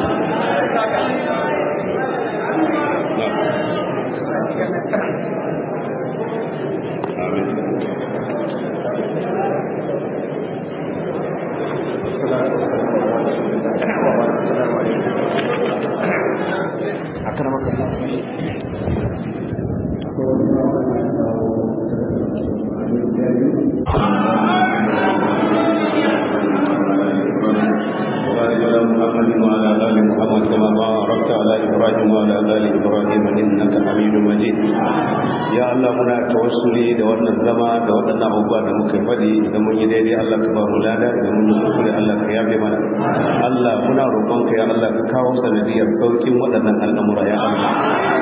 [SPEAKER 1] amin
[SPEAKER 2] أكرمك الله
[SPEAKER 1] محمد وعلى آل محمد كما باركت على إبراهيم وعلى آل إبراهيم إنك حميد مجيد يا الله منا توسلي da wannan zama da waɗannan abubuwa da muka faɗi idan mun yi daidai Allah ka ba mu lada idan mun yi kuskure Allah ka yafe mana Allah muna roƙonka ya Allah ka kawo sanadiyar saukin waɗannan al'amura ya Allah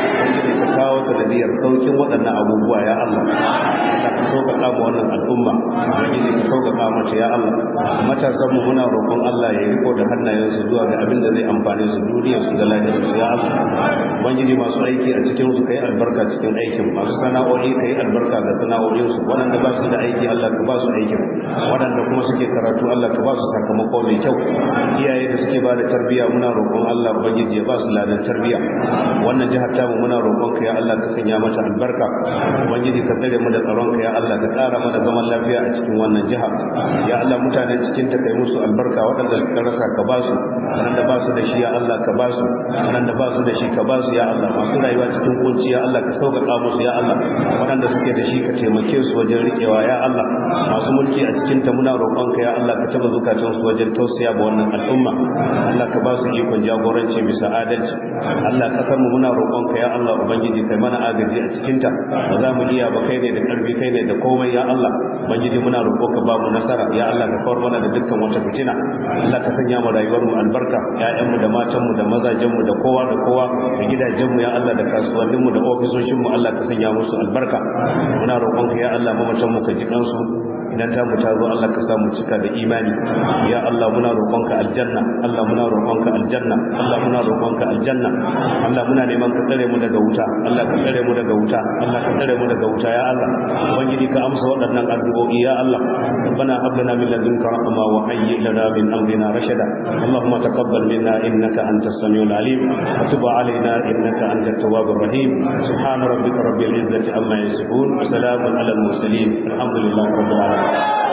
[SPEAKER 1] ka kawo sanadiyar saukin waɗannan abubuwa ya Allah ka sauƙaƙa mu wannan al'umma ubangiji ka sauƙaƙa mata ya Allah matasan mu muna roƙon Allah ya riko da hannayensu zuwa ga abin da zai amfane su duniyar su da lafiyar su ya Allah ubangiji masu aiki a cikin su kai albarka cikin aikin masu sana'o'i kai albarka ga sana'o'in su waɗanda ba su da aiki Allah ka ba su aikin waɗanda kuma suke karatu Allah ka ba su sakamako mai kyau iyaye da suke ba da tarbiyya muna roƙon Allah ubangiji ya ba su ladan tarbiyya wannan jihar tamu muna roƙon ka ya Allah ka sanya mata albarka ubangiji ka tsare mu da tsaron ka ya Allah ka ƙara mana zaman lafiya a cikin wannan jiha ya Allah mutanen cikin ta kai musu albarka waɗanda suka rasa ka ba su waɗanda ba su da shi ya Allah ka ba su waɗanda ba su da shi ka ba su ya Allah masu rayuwa cikin kunci ya Allah ka sauƙaƙa musu ya Allah waɗanda suke da shi ka taimake su wajen riƙewa ya Allah masu mulki a cikin ta muna roƙon ka ya Allah ka taba zukatan su wajen tausaya ga wannan al'umma Allah ka ba su ikon jagoranci bisa adalci Allah kasar mu muna roƙon ka ya Allah ubangiji kai mana agaji a cikin ta ba za mu iya ba kai ne da ƙarfi kai ne da komai ya Allah ubangiji muna roƙon ka ba mu nasara ya Allah ka kawar mana da dukkan wata fitina Allah ka sanya mu rayuwar mu albarka ƴaƴan mu da matan mu da mazajen mu da kowa da gidajen mu ya Allah da kasuwannin mu da ofisoshin mu Allah ka sanya musu albarka muna roƙon ka ya Allah mamatan mu ka ji kansu idan ta mu ta zo Allah ka samu cika da imani ya Allah muna roƙonka aljanna Allah muna roƙonka aljanna Allah muna roƙonka aljanna Allah muna neman ka tsare mu daga wuta Allah ka tsare mu daga wuta Allah ka tsare mu daga wuta ya Allah ubangiji ka amsa waɗannan addu'o'i ya Allah ربنا هب لنا من لدنك رحمة وهيئ لنا من أمرنا رشدا اللهم تقبل منا إنك أنت السميع العليم وتب علينا إنك أنت التواب الرحيم سبحان ربك رب العزة عما يصفون وسلام على المرسلين الحمد لله رب العالمين